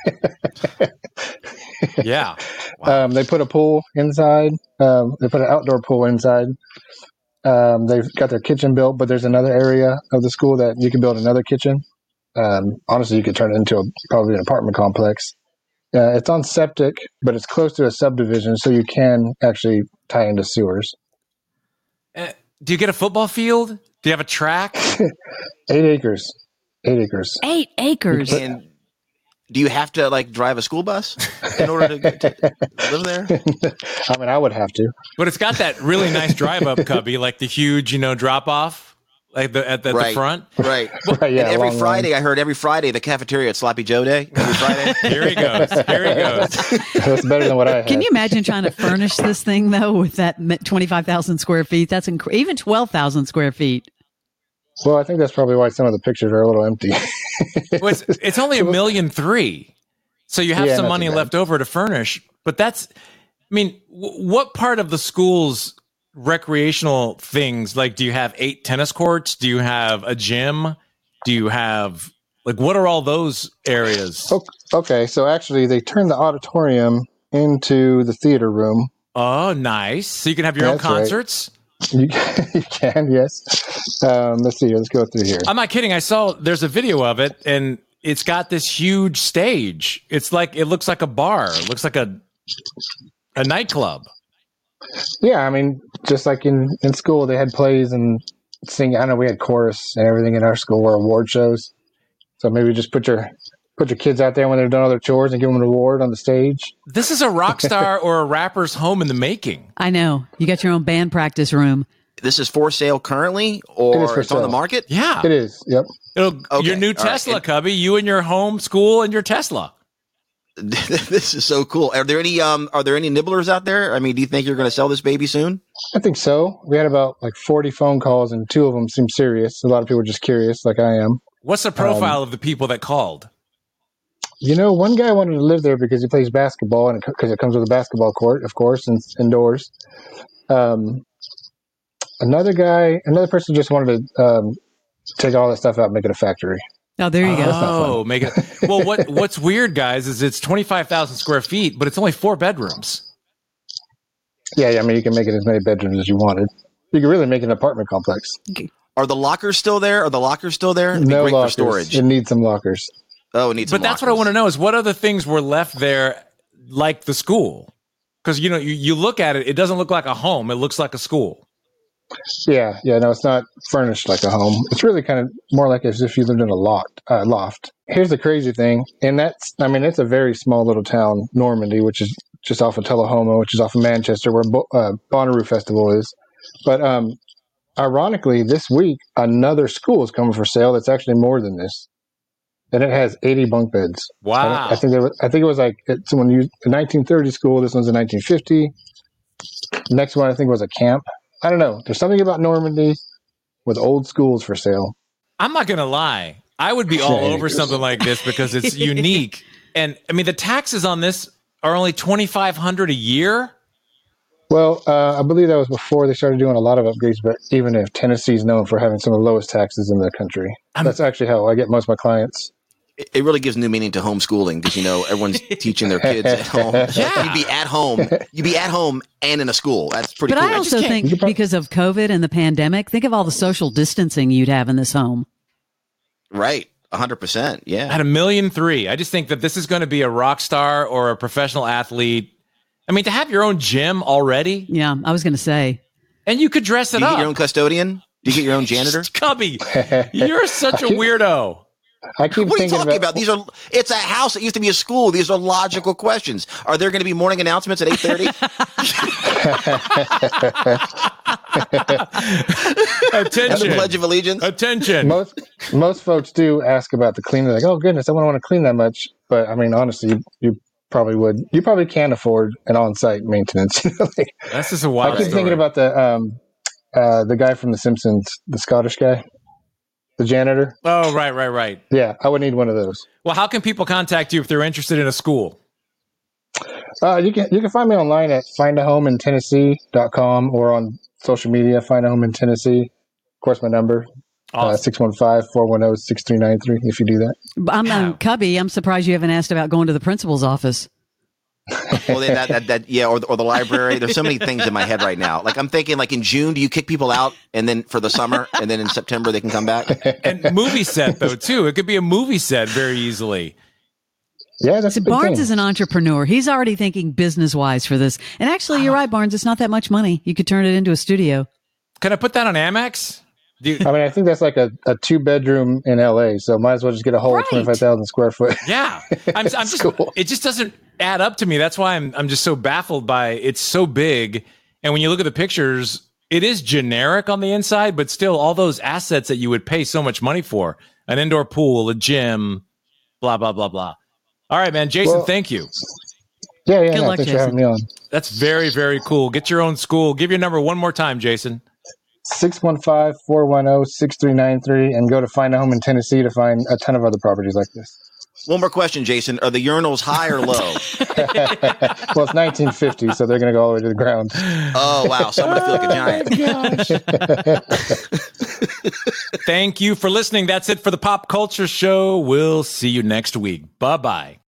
Yeah. Wow. Um, they put a pool inside. Um, they put an outdoor pool inside. Um, they've got their kitchen built, but there's another area of the school that you can build another kitchen. Um, honestly, you could turn it into a, probably an apartment complex. Uh, it's on septic, but it's close to a subdivision, so you can actually tie into sewers. Uh, do you get a football field? Do you have a track? Eight acres. Eight acres. Eight acres. And do you have to like drive a school bus in order to, to live there? I mean, I would have to. But it's got that really nice drive up cubby, like the huge, you know, drop off, like the at the, Right. the front. Right. Right, yeah, and every long Friday, I heard every Friday the cafeteria at Sloppy Joe Day. Every Friday. Here he goes. Here he goes. That's better than what I had. Can you imagine trying to furnish this thing though with that twenty-five thousand square feet? That's inc- even twelve thousand square feet. Well, I think that's probably why some of the pictures are a little empty. Well, it's, it's only a million three, so you have Yeah, some not money too bad. left over to furnish. But that's, I mean, w- what part of the school's recreational things? Like, do you have eight tennis courts? Do you have a gym? Do you have like what are all those areas? O- Okay, so actually, they turned the auditorium into the theater room. Oh, nice. So you can have your own That's right. concerts. You, you can, yes. Um, let's see here. Let's go through here. I'm not kidding. I saw there's a video of it, and it's got this huge stage. It's like it looks like a bar. It looks like a a nightclub. Yeah, I mean, just like in, in school, they had plays and sing. I know we had chorus and everything in our school, or award shows. So maybe just put your put your kids out there when they're done all their chores and give them an award on the stage. This is a rock star or a rapper's home in the making. I know. You got your own band practice room. This is for sale currently, It is or for it's on the sale. market? Yeah. It is. Yep. It'll, Okay, your new all right. Tesla, And- Cubby. You and your home, school, and your Tesla. This is so cool. Are there any um are there any nibblers out there? I mean, do you think you're going to sell this baby soon? I think so. We had about like forty phone calls, and two of them seemed serious. A lot of people were just curious, like I am. What's the profile of the people that called? You know, one guy wanted to live there because he plays basketball, and because it comes with a basketball court, of course, and indoors. Um, another guy, another person just wanted to um, take all that stuff out and make it a factory. Oh, there you go. Oh, make it. Well, what what's weird, guys, is it's twenty-five thousand square feet, but it's only four bedrooms. Yeah, yeah, I mean, you can make it as many bedrooms as you wanted. You can really make it an apartment complex. Are the lockers still there? Are the lockers still there? It'd be No great lockers. for storage. It needs some lockers. Oh, it needs. But some that's what I lockers. want to know is what other things were left there, like the school? Because you know, you, you look at it, it doesn't look like a home; it looks like a school. Yeah, yeah, no, it's not furnished like a home. It's really kind of more like as if you lived in a loft. Uh, loft. Here's the crazy thing, and that's, I mean, it's a very small little town, Normandy, which is just off of Tullahoma, which is off of Manchester, where Bo- uh, Bonnaroo Festival is. But um, ironically, this week another school is coming for sale. That's actually more than this, and it has eighty bunk beds. I, Wow. I think there was, I think it was like it, someone used a nineteen thirty school. This one's a nineteen fifty. Next one I think was a camp. I don't know. There's something about Normandy with old schools for sale. I'm not going to lie. I would be all Yeah. over something like this because it's unique. And I mean, the taxes on this are only twenty-five hundred dollars a year. Well, uh, I believe that was before they started doing a lot of upgrades, but even if Tennessee's known for having some of the lowest taxes in the country, I'm- that's actually how I get most of my clients. It, it really gives new meaning to homeschooling because, you know, everyone's teaching their kids at home. Yeah. You'd be at home. You'd be at home and in a school. That's pretty But cool. I also can't- think because of COVID and the pandemic, think of all the social distancing you'd have in this home. Right. one hundred percent. Yeah. At a million three. I just think that this is going to be a rock star or a professional athlete. I mean, to have your own gym already, Yeah, I was going to say. and you could dress Do it you up. get your own custodian? Do you get your own janitor? Cubby, you're such a weirdo. I keep What are you thinking talking about? These are, it's a house that used to be a school. These are logical questions. Are there going to be morning announcements at eight thirty? Attention. The Pledge of Allegiance? Attention. most most folks do ask about the cleaning. Like, oh goodness, I wouldn't want to clean that much. But I mean, honestly, you, you probably would. You probably can afford an on-site maintenance. Like, That's just a I wild keep story. thinking about the um, uh, the guy from The Simpsons, the Scottish guy, the janitor. Oh, right, right, right. Yeah, I would need one of those. Well, how can people contact you if they're interested in a school? Uh, you can you can find me online at find a home in tennessee dot com or on social media, Find a Home in Tennessee. Of course, my number, uh, Awesome. six one five, four one zero, six three nine three, if you do that. I'm Wow. um, Cubby. I'm surprised you haven't asked about going to the principal's office. Well, that, that, that, yeah, or the, or the library. There's so many things in my head right now. Like, I'm thinking, like, in June, do you kick people out and then for the summer, and then in September they can come back? And movie set, though, too. It could be a movie set very easily. Yeah, that's See, a big Barnes thing. is an entrepreneur. He's already thinking business wise for this. And actually, you're right, Barnes. It's not that much money. You could turn it into a studio. Can I put that on Amex? Do you, I mean, I think that's like a, a two bedroom in L A, so might as well just get a whole Right. twenty-five thousand square foot. yeah. I'm, I'm just, cool. it just doesn't add up to me. That's why I'm, I'm just so baffled by it's so big. And when you look at the pictures, it is generic on the inside, but still all those assets that you would pay so much money for, an indoor pool, a gym, blah, blah, blah, blah. All right, man. Jason, Well- thank you. Yeah, yeah, Good no, luck, thanks Jason. for having me on. That's very, very cool. Get your own school. Give your number one more time, Jason. six one five, four one zero, six three nine three, and go to Find a Home in Tennessee to find a ton of other properties like this. One more question, Jason. Are the urinals high or low? Well, it's nineteen fifty, so they're going to go all the way to the ground. Oh, wow. So I'm going to feel like a giant. Thank you for listening. That's it for the Pop Culture Show. We'll see you next week. Bye bye.